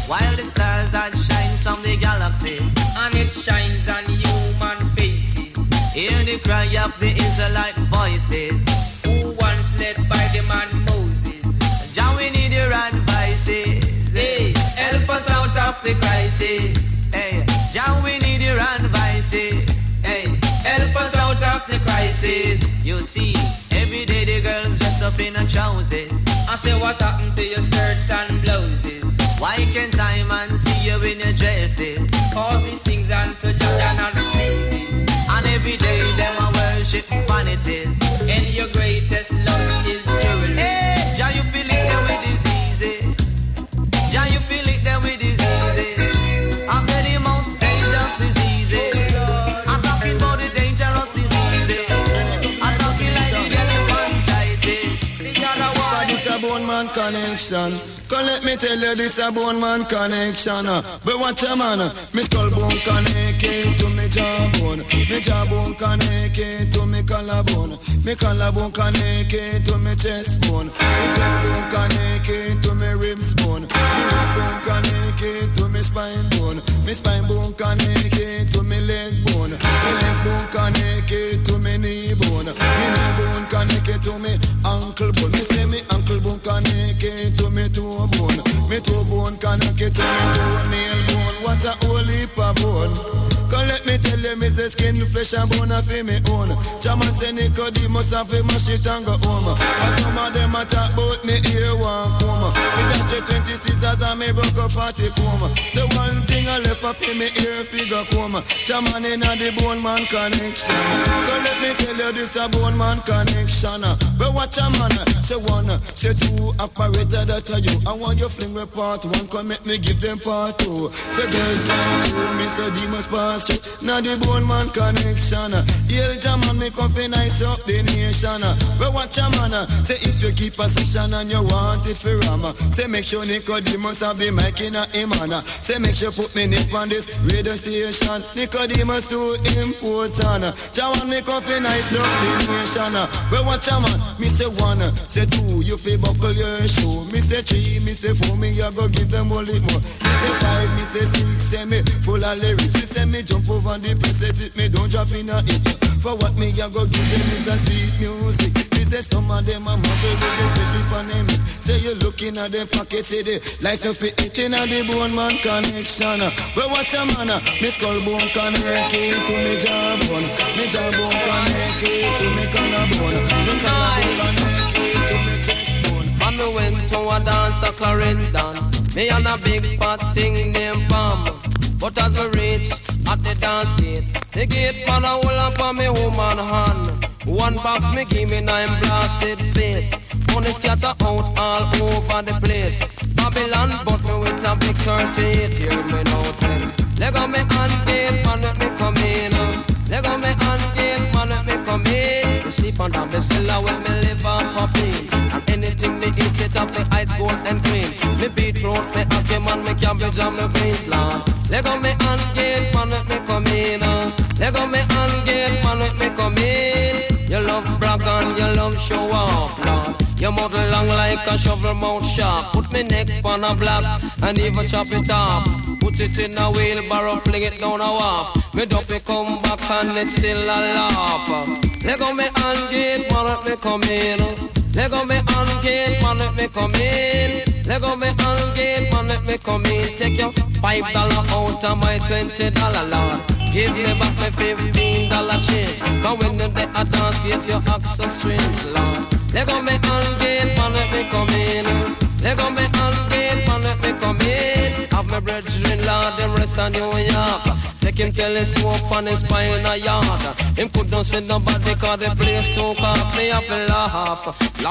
while the stars that shines from the galaxy, and it shines on human faces. Hear the cry of the Israelite voices, who once led by the man Moses. Jah, we need your advices. Hey, help us out of the crisis. Hey, Jah, we need your advices. Hey, help us out of the crisis. You see, every day the girls dress up in a trousers. I say, what happened to your skirts and blouses? Why can't I man see you in your dresses? Cause these things unto Jordan and praises. And every day them a worship vanities. And your greatest lust is jewelry. Hey, Jah, you feel it them with diseases. Jah, you feel it them with diseases. I said the most dangerous diseases. I'm talking about the dangerous diseases. I'm talking like the elephantitis. The other one. This a bone man connection. Come let me tell you this a bone man connection. uh. But watch a man, uh, me skull bone connected to me jawbone. Me jawbone connected to me collarbone. Me collarbone connected to me chest bone. Me chest bone connected to me ribs bone. Me ribs bone connected to me spine bone. Me spine bone connected to me leg bone. Me leg bone connected to me knee bone. Me knee bone connected to me ankle bone. Me say me ankle bone connected to me toe bone. Me toe bone connected to me toenail bone. What a whole heap of bone. Come let me tell you, me say skin, flesh and bone a fi me own. Chairman say Nicodemus a fi mash it and go home. And some of them a talk about me ear one come. Me dash the twenty scissors and me broke a forty comb. So one thing I left a fi me ear figure come. Chairman inna the bone man connection. Come let me tell you this a bone man connection. But watch a man, say one, say two, operator that are you. I want you fling with part one, come make me give them part two. Say girls like you, me say demons pass. Now the bone man connection. Yell Jaman make up and nice up the nation. But watch a man, say if you keep a session and you want it for Rama, say make sure Nicodemus have the mic in a him. Say make sure put me nip on this radio station. Nicodemus too important. Jaman make up and nice up the nation. But watch a man, me say one, say two, you fi buckle your shoe. Me say three, me say four, me I go give them all it more. Me say five, me say six, say me full of lyrics. Me say me jump over the princess if me don't drop in a hit. For what me I go give them is a sweet music. Me say some of them a muggle with the special for them. Say you looking at the pocket, say they like to fit it in a the bone man connection. But watch a man, me skull bone connected to me jawbone. Me jawbone connected to me collarbone. Me collarbone connected to me chest bone. And me went to a dance a Clarendon. Me and a big fat thing named Bam. But as we reach at the dance gate, the gate pan a hole up on me woman hand. One box me give me nine blasted face. Money scatter out all over the place. Babylon bought me with a big thirty-eight year me now ten. Leg on me hand gate, man let me come in. Leg on me hand gate, man let me come in. Me sleep under me cellar when me live on popping. And anything me eat it up me ice gold and green. Me beetroot, me hockey man, me cabbage and me greens land. Leg on me hand gate, man let me come in. Leg on me hand gate, man let me come in. You love brag and you love show off, Lord. Your mouth long like a shovel mouth sharp. Put me neck on a block and even chop it off. Put it in a wheelbarrow, fling it down a wharf. Me dumpy come back and it's still a laugh. Leg on me hand gate, man let me come in. Leg on me hand gate, man let me come in. Leg on me hand gate, man let me come in. Take your five dollar out of my twenty dollar, Lord. Give me back my fifteen dollar change. Cause when them they a dance, get your access strings, Lord. Leg on me hand gate, man let me come in. Leg on me hand gate, man let me come in. Have my brethren, Lord, them rest on New York. Take him telescope on his spine a yard. Him could not see nobody cause the place too cold. Me have to laugh.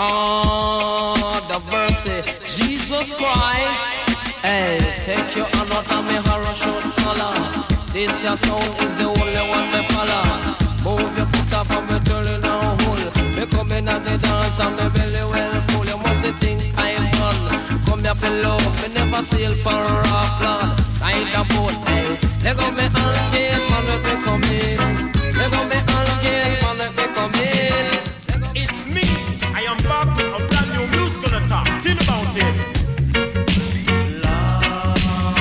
Lord of mercy, Jesus Christ. Hey, take your hand out of me horror short collar. This your sound is the only one me follow. Move your foot up and me turn it down hole. Me come in at the dance and me belly well full. You must think I'm run. Come here for love, me never sail for a rough land. Ride a boat, hey. Let go me hand gate, man, let me come in. Let go me hand gate, man, let me come in. It's me, I am back, a brand new musical attack. Tell about it.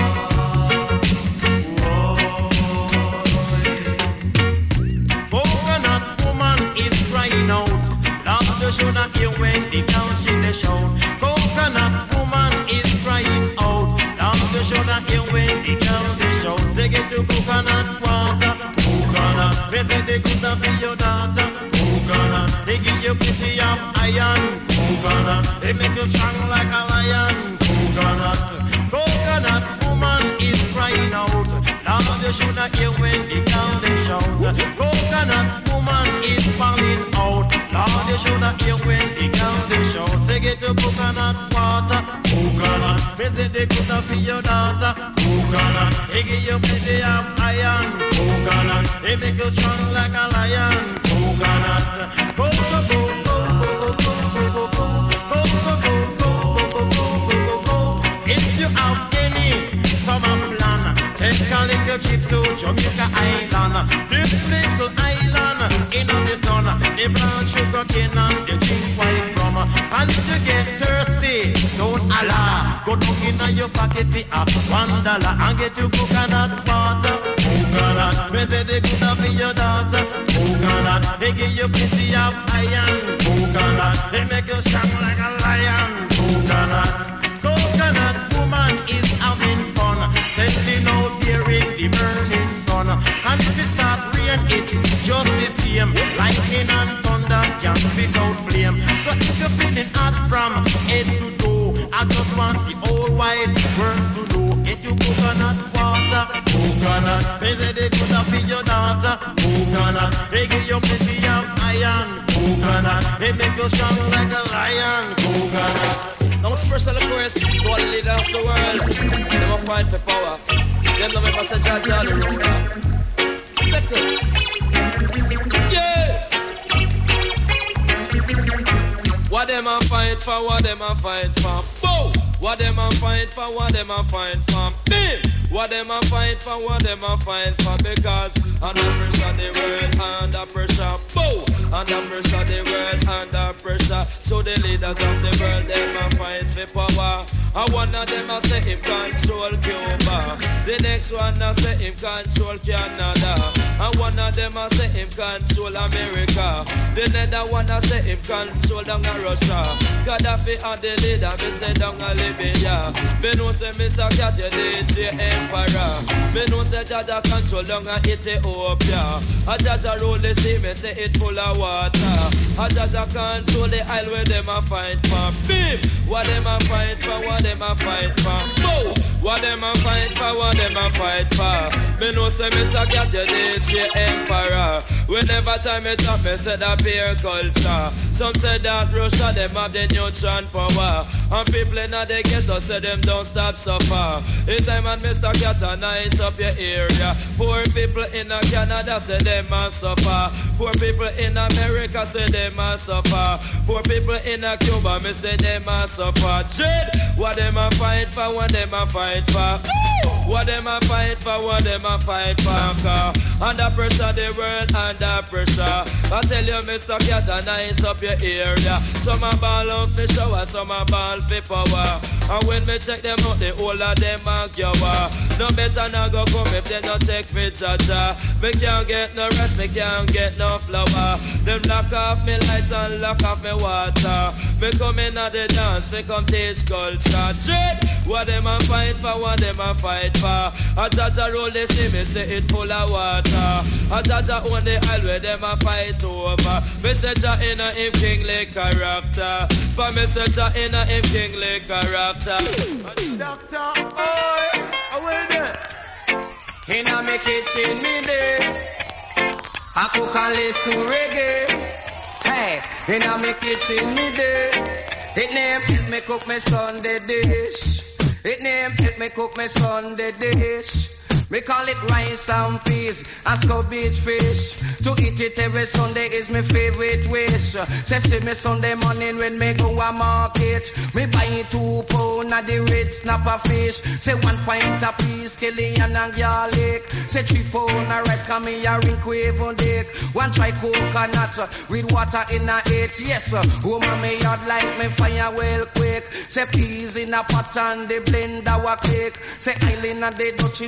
you coconut water, coconut. They say they good enough for your daughter, coconut. They give you plenty of iron, coconut. They make you strong like a lion, coconut. Coconut woman is crying out. Now you should not hear when the girl they shout. Coconut woman is falling out. Now you should not hear when the girl they shout. Say get your coconut water, coconut. They say they good enough for your daughter, coconut. They give you plenty of iron, coconut. They make you strong like a lion, coconut. Coconut, coconut, coconut, coconut. If you have any summer plan, take a little trip to Jamaica Island. This little island in the sun, they plant sugar cane and they drink white rum. And if you get thirsty, don't allow. Go down in your pocket for a one dollar and get your coconut water, coconut. They say they good enough for your daughter, coconut. They give you plenty of iron, coconut. They make you strong like a lion, coconut. Coconut woman is having fun, sending out there in the burning sun. And if it start rain, it's just the same. Lightning and thunder can spit out flame. So if you're feeling hot from head to toe, I just want the whole wide world to know. Get you coconut water, coconut. They say they could have been your daughter, coconut. They give you plenty of iron, coconut. They make you strong like a lion, coconut. Now special request to all the leaders of the world. Them a fight for power. Them no make us a judge all the room. Settle. Yeah. What them a fight for? What them a fight for? Boom. What them a fight for? What them a fight for? Bim. What them a fight for? What them a fight for? Because under pressure the world under pressure. Boom. Under pressure the world under pressure. So the leaders of the world them a fight for power. And one of them a say him control Cuba. The next one a say him control Canada. And one of them a say him control America. The other one a say him control down a Russia. Gaddafi and the leader me say down a Libya. Me know say Mister Cat you D J Emperor. Me know say Jaja control down a Ethiopia. A Jaja rule the sea me say it full of water. A Jaja control the isle where them a fight for. Beef. What them a fight for? What them a fight for? Boom. What them a fight for? What them a fight for? Me know say Mister Cat you D J Emperor. Whenever time me talk me say that beer culture. Some say that Russia them have the neutron power. And people in the ghetto say them don't stop suffer. It's time and Mister Cat a nice up your area. Poor people in Canada say them a suffer. Poor people in America say them a suffer. Poor people in Cuba me say them a suffer. Jed, what them a fight for? What them a fight for? What them a fight for? What them a fight for? Under pressure the world under pressure. I tell you Mister Cat a nice up your area. Some a ball out for shower, some a ball for power. And when me check them out, the whole of them a cover. No better not go come if they no check for Jaja. Me can't get no rest, me can't get no flower. Them lock off me light and lock off me water. Me come in at the dance, me come teach culture. Dread, what them a fight for, what them a fight for. A Jaja roll the sea, me say it full of water. A Jaja own the isle where them a fight over. Me say Jah in a him kingly character. For me say Jah in a him kingly character. Doctor, oh, I will there. In a me kitchen me day. I cook and listen reggae. Hey, in a me kitchen me day. It name me cook me Sunday dish. It name me cook me Sunday dish. We call it rice and peas, and beach fish. To eat it every Sunday is my favorite wish. Say see me Sunday morning when me go a market. Me buy two pound of the red snapper fish. Say one pint of peas, scallion and garlic. Say three pound of rice, come me a ring even dick. One try coconut with water in a eight. Yes sir, woman me yard like me fire well quick. Say peas in a pot and the blender wa quick. Say island and the Dutching with the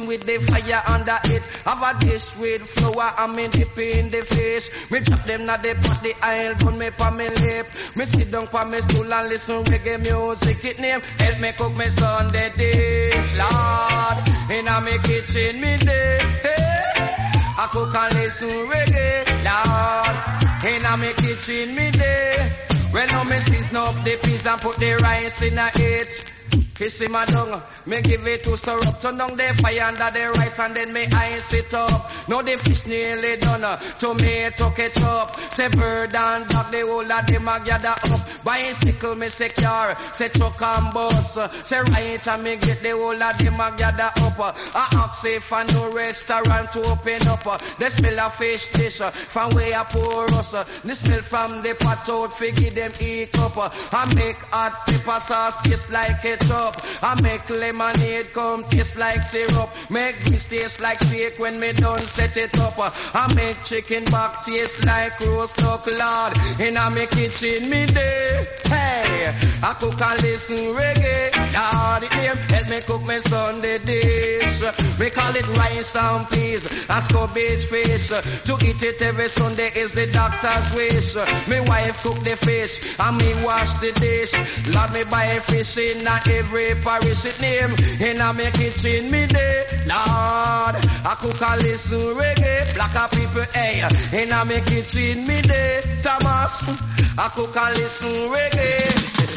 fire under it. Have a dish with flour and me dip in the fish. Me drop them na the pot, the oil put me pa me lip. Me sit down pa me stool and listen reggae music. It name help me cook me Sunday dish, Lord. Inna me kitchen me day, hey. I cook and listen reggae, Lord. Inna me kitchen me day. When no me season up the peas and put the rice in a it. Fish him a dung, me give it to stir up. Turn down the fire under the rice and then me ice it up. Now the fish nearly done, tomato ketchup. Say bird and dog, the whole of them a gather up. Bicycle me secure, say truck and bus. Say right and me get the whole of them a gather up. I ask if a new restaurant to open up. The smell of fish dish from where I pour us. The smell from the pot out, figure them eat up. I make hot pepper sauce taste like ketchup. I make lemonade come taste like syrup. Make this taste like steak when me done set it up. I make chicken back taste like roast duck, Lord. In a me kitchen me day. Hey, I cook and listen reggae, Lord. It name help me cook me Sunday dish. We call it rice and peas and scabious fish. To eat it every Sunday is the doctor's wish. Me wife cook the fish and me wash the dish. Lord, me buy fish in a every parish it name. In a me kitchen me day, Lord. I cook and listen reggae, black people, hey. In a me kitchen me day, Thomas. I cook and listen reggae.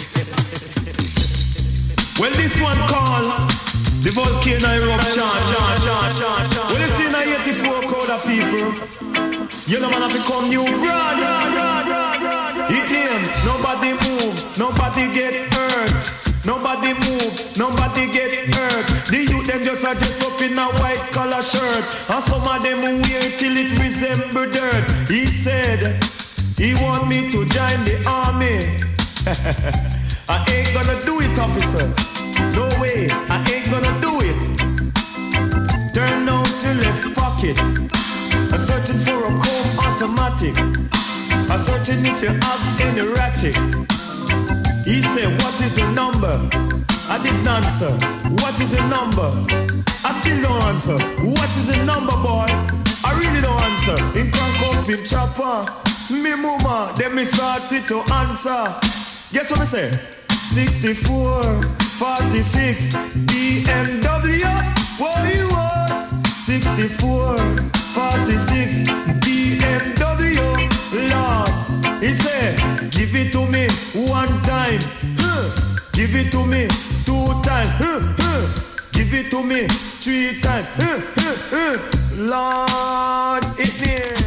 Well, this one called the volcano eruption. Well, you see now eighty-four crowd of people. You know man have to come new run. It name, nobody move, nobody get hurt. Nobody move, nobody get hurt. The youth them just a dress up in a white collar shirt, and some of them wear till it resemble dirt. He said he want me to join the army. I ain't gonna do it, officer. No way, I ain't gonna do it. Turn out to left pocket. I'm searching for a comb automatic. I'm searching if you have any ratchet. He said, what is your number? I didn't answer. What is your number? I still don't answer. What is your number, boy? I really don't answer. In crank up in chopper. Me mama, then me started to answer. Guess what I say? sixty-four, forty-six, B M W. What you want? sixty-four, forty-six, B M W. Lord. He said, give it to me one time, huh. Give it to me two times, huh, huh. Give it to me three times, huh, huh, huh. Lord, it's him.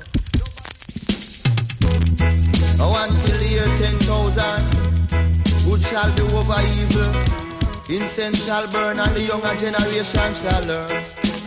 Oh, until the year ten thousand, good shall be over evil. Incense shall burn and the younger generation shall learn.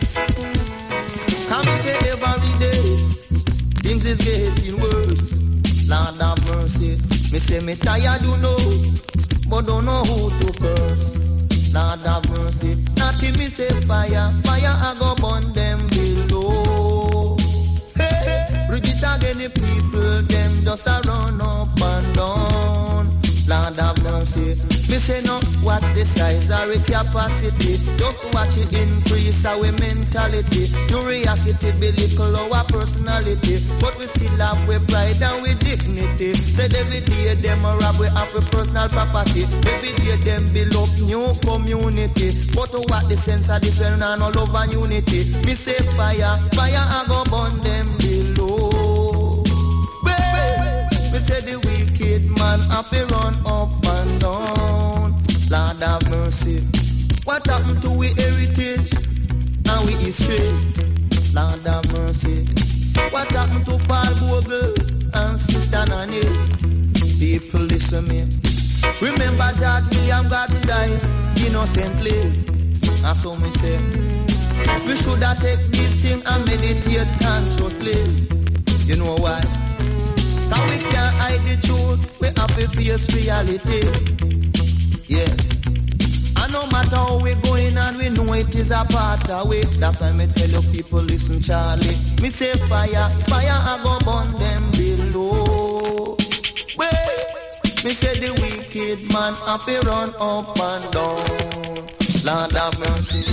Come say every day, things is getting worse. Lord have mercy. Me say me tired, you know, but don't know who to curse. Lord have mercy. Not if me say fire, fire I go burn them below. Hey, read it again, the people, them just a run up and down. Lord have mercy. Me say no, watch the size of our capacity. Just watch it increase our mentality. Curiosity be little our personality. But we still have we pride and we dignity. Said every day them a rob we have we personal property. Every day them build up new community. But what the sense of difference and all love and unity. Me say fire, fire I go burn them below. Me say the wicked man have to run up and down. Lord have mercy. What happened to we heritage and we history? Lord have mercy. What happened to Paul Bogle and Sister Nanny? People listen me. Remember that William got died innocently. And so me say, we should have take this thing and meditate consciously. You know why? Cause we can't hide the truth, we have to face reality. Yes. And no matter how we going and we know it is a part of it. That's why me tell you people listen Charlie. Me say fire, fire I go burn them below. Wait. Me say the wicked man have to run up and down. Lord have mercy.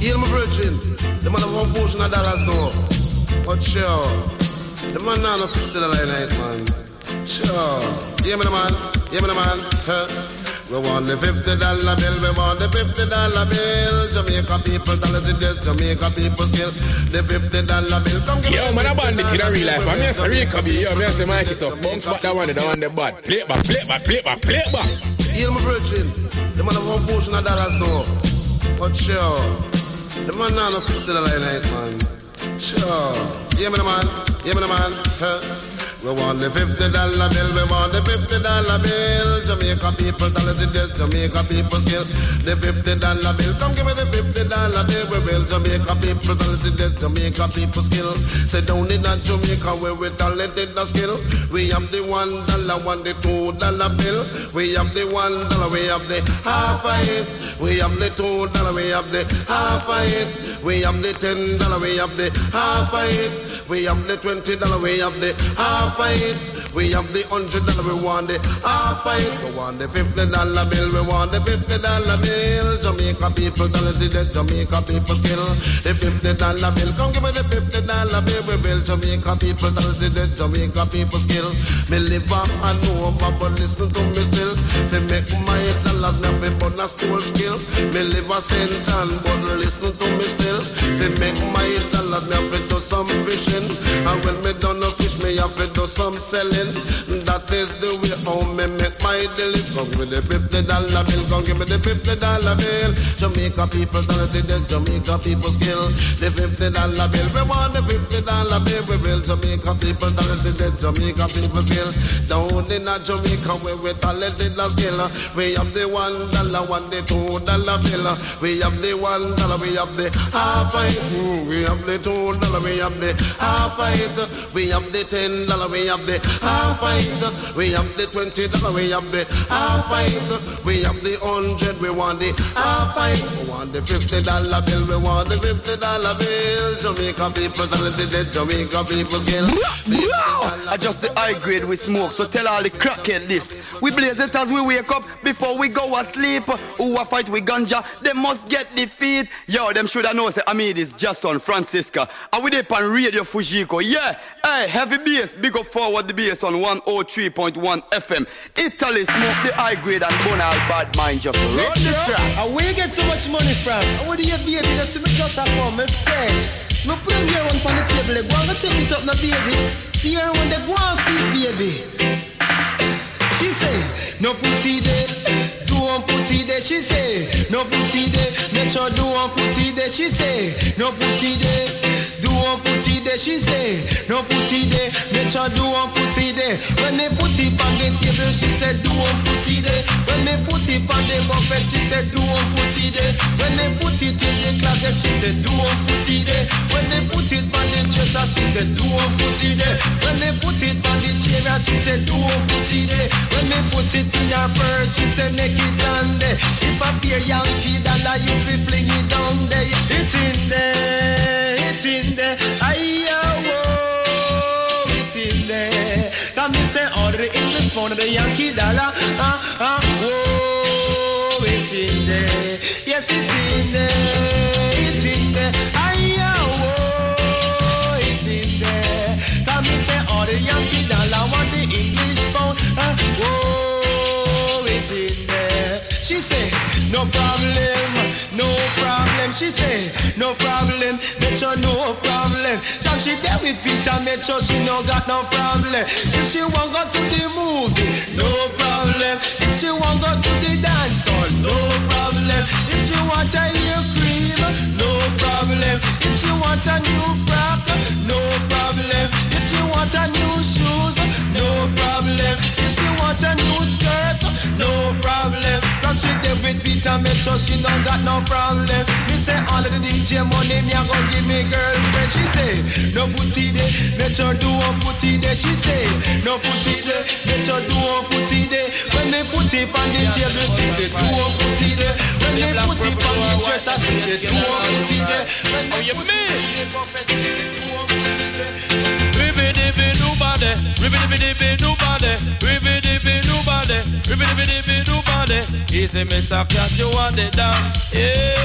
Heal my virgin. The man have one portion of dollars now. But sure. The man now no fifty dollars a night, man. Sure. Hear me the man. Hear me the man. Huh? We want the fifty dollar bill, we want the fifty dollar bill. Jamaica people tell us it is Jamaica people skill. The fifty dollar bill. Come give yo, man, a bandit in a real life. I'm here to Rikaby, yo, I'm here to Mikey Tough. Bounce back that one, the one the bad. Play it back, play it back, play it back, play it back. Heal my virgin. The man have one portion of dollars now. But sure. The man now no fifty dollars a night, man. Sure. Hear me the man. Hear me the man. Huh? We want the fifty dollar bill, we want the fifty dollar bill. Jamaica people tell us it is Jamaica people skill. The fifty dollar bill, come give me the fifty dollar bill. We will Jamaica people tell us it is Jamaica people skill. Say down in that Jamaica where we talented the skill. We have the one dollar, one the two dollar bill. We have the one dollar, we have the half a it. We have the two dollar, we have the half a it. We have the ten dollar, we have the half a it. We have the twenty dollar, we have the half a it. We have the hundred dollar, we want the half a it. We want the fifty dollar bill, we want the fifty dollar bill. Jamaica people tell us it, Jamaica people skill. The fifty dollar bill, come give me the fifty dollar bill. We build Jamaica people tell us it, Jamaica people skill. Me live up and over, but listen to me still. They make my dollars, never but a school skill. Me live a Saint Ann, but listen to me still. They make my dollars, never do some fishing. And when me done no fish, me have to do some selling. That is the way how me make my daily. Come with the fifty dollar bill, come give me the fifty dollar bill. Jamaica people tell us it, Jamaica people skill. The fifty dollar bill, we want the fifty dollar bill. We will Jamaica people tell us it, Jamaica people skill. Down in a Jamaica where we talented the skill. We have the one dollar, one the two dollar bill. We have the one dollar, we have the half a it. We have the two dollar, we have the half a it. We have the ten dollar, we have the half a it. We have the twenty dollar, we have the half a it. We have the hundred, we want the half a it. We want the fifty dollar bill, we want the fifty dollar bill. Jamaica people tell us it, Jamaica people skill. I just the high grade we smoke, so tell all the crackhead this. We blaze it as we wake up before we go asleep. Who a fight with ganja, they must get defeat. Yo, them shoulda know say I mean this just on Francisca. And we dip on Radio Fujiko. Yeah, hey, heavy bass, big up forward the bass on one oh three point one F M. Italy smoke the high grade and burn all bad mind just run the track. And where you get so much money from? And where do you baby just see me just a come, me fresh. So me put them here one on the table, they go and take it up now baby. See her when they go and feed baby. She say, no putty there, do one putty there. She say, no putty there, make sure do one putty there. She say, no putty there, do one putty there. She say, no putty there, make sure do one putty there. When they put it on the table, she said, do one putty there. When they put it on the buffet, she said, do one putty there. When they put it in the closet, she said, do one putty there. When they put it on the dresser, she said, do one putty there. When they put it on the chair, she said, do one putty there. When they put it in her purse, she said, make it on there. If a pair Yankee dollar, you be fling it down there. It's in there, it's in there. Aye-oh, it's in there. Come me say, all the English pound of the Yankee dollar. Ah, ah, whoa, it's in there. Yes, it's in there, it's in there. Aye-oh, it's in there. Come me say, all the Yankee dollar want the English pound. Ah, whoa, it's in there. She say, no problem, no problem. She say, no problem, make sure no problem. Then she there with Peter, make sure she no got no problem. If she want go to the movie, no problem. If she want go to the dance hall, no problem. If she want a ear cream, no problem. If she want a new frock, no problem. If she want a new shoes, no problem. If she want a new skirt, no problem. Come she there with Peter, make sure she don't got no problem. Me say all of the D J money, me a go give me girlfriend. She say, no putty there, make sure do one putty there. She say, no putty there, make sure do one putty there. When they put it on the table, she say, do one putty there. When they put it on the dresser, she say, do one putty there. When they put it on the buffet, she say, do one putty there. Ribby-dibby nobody, ribby-dibby nobody, ribby-dibby nobody, ribby-dibby nobody. Easy, Mister Cat, you want it down, yes.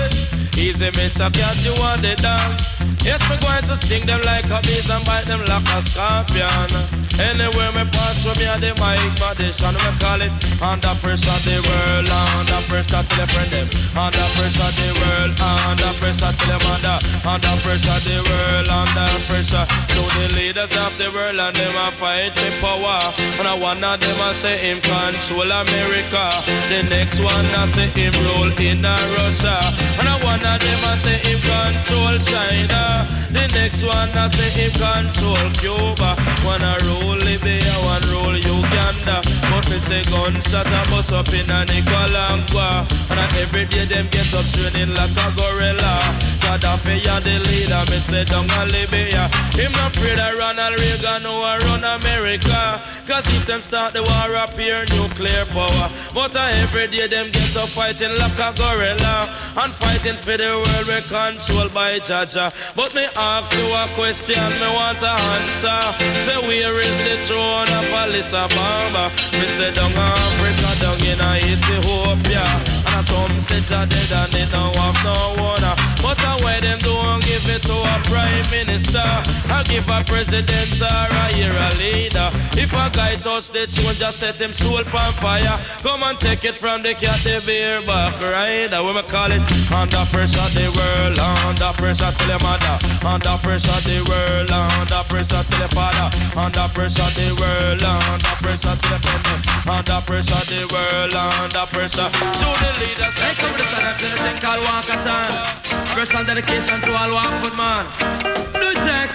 Easy, miss, I catch you on the down. Yes, me going to sting them like a bees and bite them like a scorpion. Anywhere me pass through me and the mic magician, we call it under pressure the world, under pressure to the friend them, under pressure the world, under pressure to the mother, under pressure the world, under pressure to the leaders of the world, and them a fight for power. And I one of them a say him control America, the next one a say him rule in Russia, and I one of them a say him control China, the next one a say him control Cuba, one a rule Libya, one rule Uganda, but me say gunshot a bust up in a Nicaragua, and every day them get up training like a gorilla. Gaddafi and the leader, me say down a Libya. Him not afraid of Ronald Reagan who a run America, cause if them start the war up here, nuclear power. But uh, every day them get up fighting like a gorilla, and fighting for the world we controlled by Jaja. But me ask you a question, me want to answer. Say where is the throne of Alyssa Bamba? Me say down Africa, down in Ethiopia, and some say Jah dead and they don't have no water. But uh, why them don't give it to a prime minister? I give a president or a year a leader. If a guy touch the tune, just set him soul on fire. Come and take it from the cat, the beer back rider. We me call it under pressure the world, under pressure to the mother, under pressure the world, under pressure to the father, under pressure the world, under pressure to the family, under pressure the world, under pressure. Show the leaders, they come with the son of the thing called Walkathon. Personal dedication to all Walkfoot man. Do check.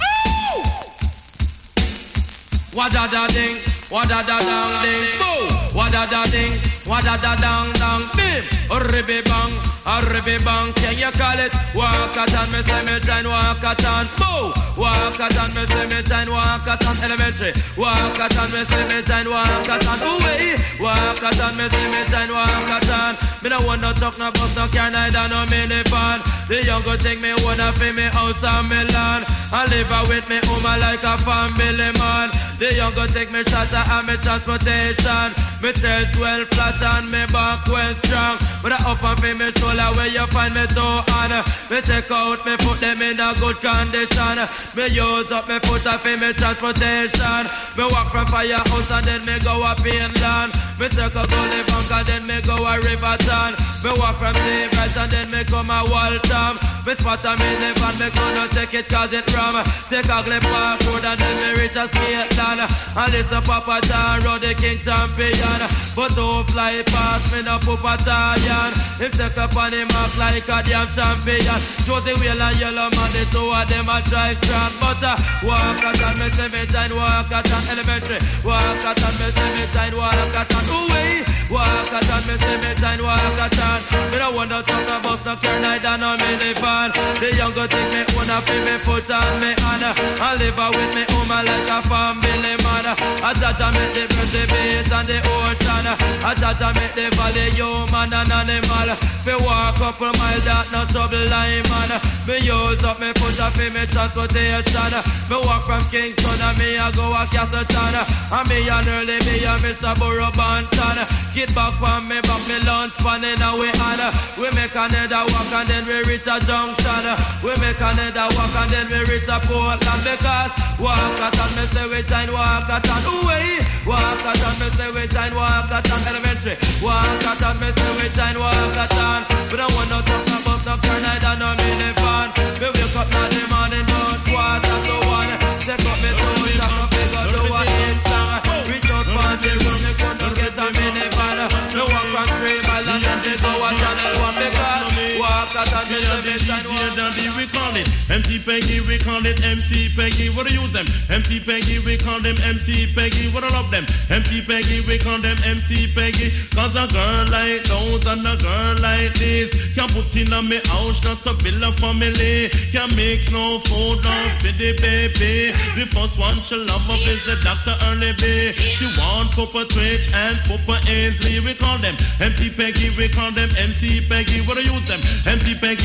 Wada da ding, wada da dang ding, boo. Wada da ding, wada da dang dang, bim. Ribby bang, a ribby bang. Can you call it? Walkathon, me say me join Walkathon, boo. Walkathon, me say me join Walkathon elementary. Walkathon, me say me join Walkathon, ooh wee. Walkathon, me say me join Walkathon. Me no want no truck, no bus, no car, neither no minivan. The young go take me wanna feel me house and me land, and live with me woman like a family man. The young go take me shelter and me transportation. Me chest well flat and me back well strong. But I up and feel me shoulder where you find me toe on. Me check out me put them in a good condition. Me use up me foot and feel me transportation. Me walk from firehouse and then me go up inland. Me circle go the bank and then me go a Riverton. Me walk from Seabright and then me come a Waltham. Me spot a me live and me gonna take it cause it ram. Take a Glen Park Road and then me reach a Skateland. And listen Papa John Road the King Champion. But don't fly past me no Papa Italian. Him take up on him act like a damn champion. Josie Whale and Yellow Man, the two of them a drive tram. But uh, Walkathon me say me join Walkathon elementary. Walkathon me say me join Walkathon. Ooh wee. Walkathon me say me join Walkathon. Me no wonder truck no bus no car neither no minivan. The young go take me wanna feel me foot on me hand. I live with me woman like a family man. I judge I make the birds, the beast and the ocean. I judge I make the valley human and animal. Fi walk up a mile that no trouble line man. Me use up me foot and fi me transportation. Me walk from Kingston and me a go a Castleton. And me and early me a miss a Burro Banton. Get back from me back me lunch pan in a way on. We make another walk and then we reach a junction. We make another walk and then we reach a Portland. Because Walkathon me say we join Walkathon. Ooh wee. Walkathon me say we join Walkathon elementary. Walkathon me say we join Walkathon. We don't want no truck, no bus, no car, neither no minivan. We wake up now the morning about quarter to one. Take up me two shop, no figure do a hit song. Reach out for the room, me couldn't get a minivan. Me walk from three mile and then they go a channel one. Because Walkathon me say we join Walkathon. We call it M C Peggy, we call it M C Peggy. What do you use them? M C Peggy, we call them M C Peggy. What I love them? M C Peggy, we call them M C Peggy. Cause a girl like those and a girl like this can put in a me house just to build a family. Can mix no food no for the baby. The first one she love up is the Doctor Early B. She want Papa Twitch and Papa Ainsley. We call them M C Peggy, we call them M C Peggy. What do you use them? M C Peggy, we call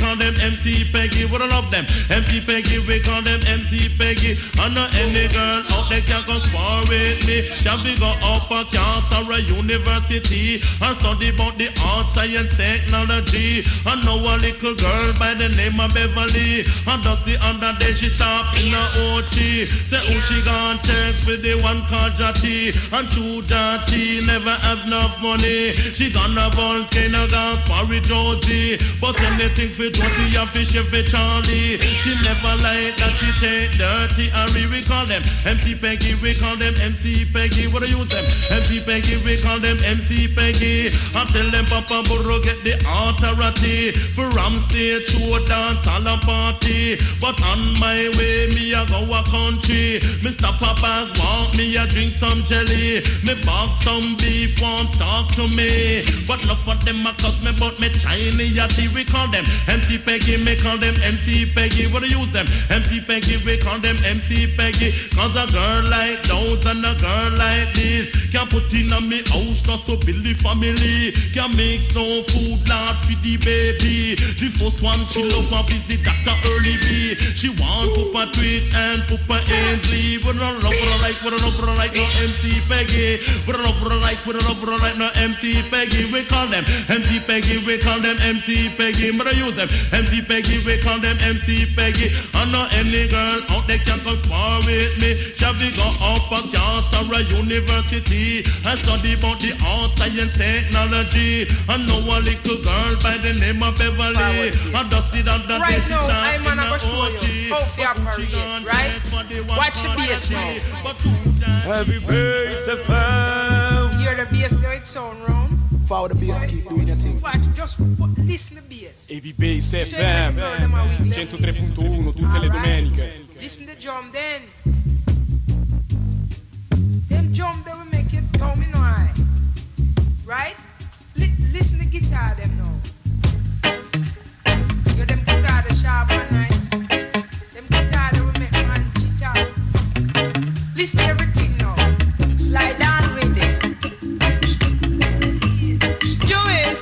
call them M C Peggy. What I love them, M C Peggy, we call them M C Peggy. And not any girl out there can come spar with me. Can we go up a cancer a university and study about the art, science, technology? And know a little girl by the name of Beverly. And just the other day she stopped in a Ochi. Say who she gone check for the one called Jati. And true Jati never have enough money. She gonna volcano gas for Josie. But anything for Josie and fish for Charlie. She never like that she take dirty Harry. We call them M C Peggy, we call them M C Peggy. What do you them? M C Peggy, we call them M C Peggy. I tell them Papa Burro get the authority for Ramstate show dance all a party. But on my way me a go a country. Me stop a bag, want me a drink some jelly. Me bag some beef, want talk to me. But enough of them a cuss me but me Chinese yachty. We call them M C Peggy, me call them M C Peggy. What do you use them? M C Peggy, we call them M C Peggy. Cause a girl like those and a girl like this can put in a me house just to build the family. Can make no food lad for the baby. The first one she love off is the Doctor Early B. She want Papa Tweet and Papa Ainsley. What a love her like, what a love her like, no M C Peggy. What a love her like, what a love her like, no M C Peggy. We call them M C Peggy, we call them M C Peggy. But I use them M C Peggy, we call them M C Peggy. And not any girl out there can come far with me. Shall we go up a cancer a university and study about the art, science, technology? And know a little girl by the name of Beverly. And just did on the right now, I'm gonna go show you how they operate, right? Watch the bass now. Heavy bass F M. Hear the bass now, it's sound round. Follow the bass, keep doing your thing. Watch, just listen to the bass. Heavy Bass F M centotré punto uno tutte le domeniche. Listen to drum then. Them drum they will make you tell me no eye. Right? Li- listen to guitar them now. Yo, them guitar the sharp and nice. Them guitar they will make man chit out. Listen to everything now. Slide down with it. Do it.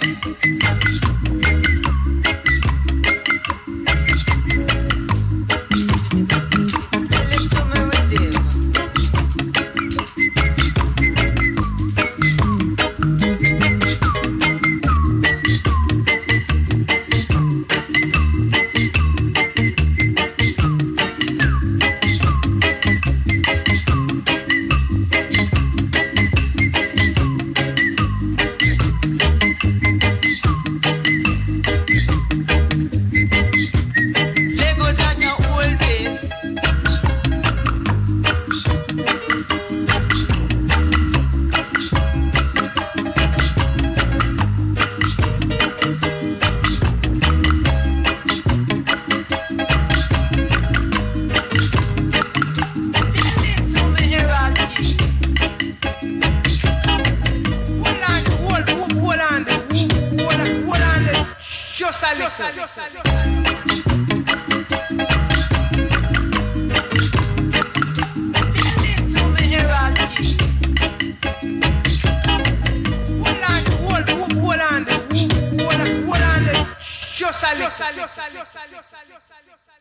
Just a little.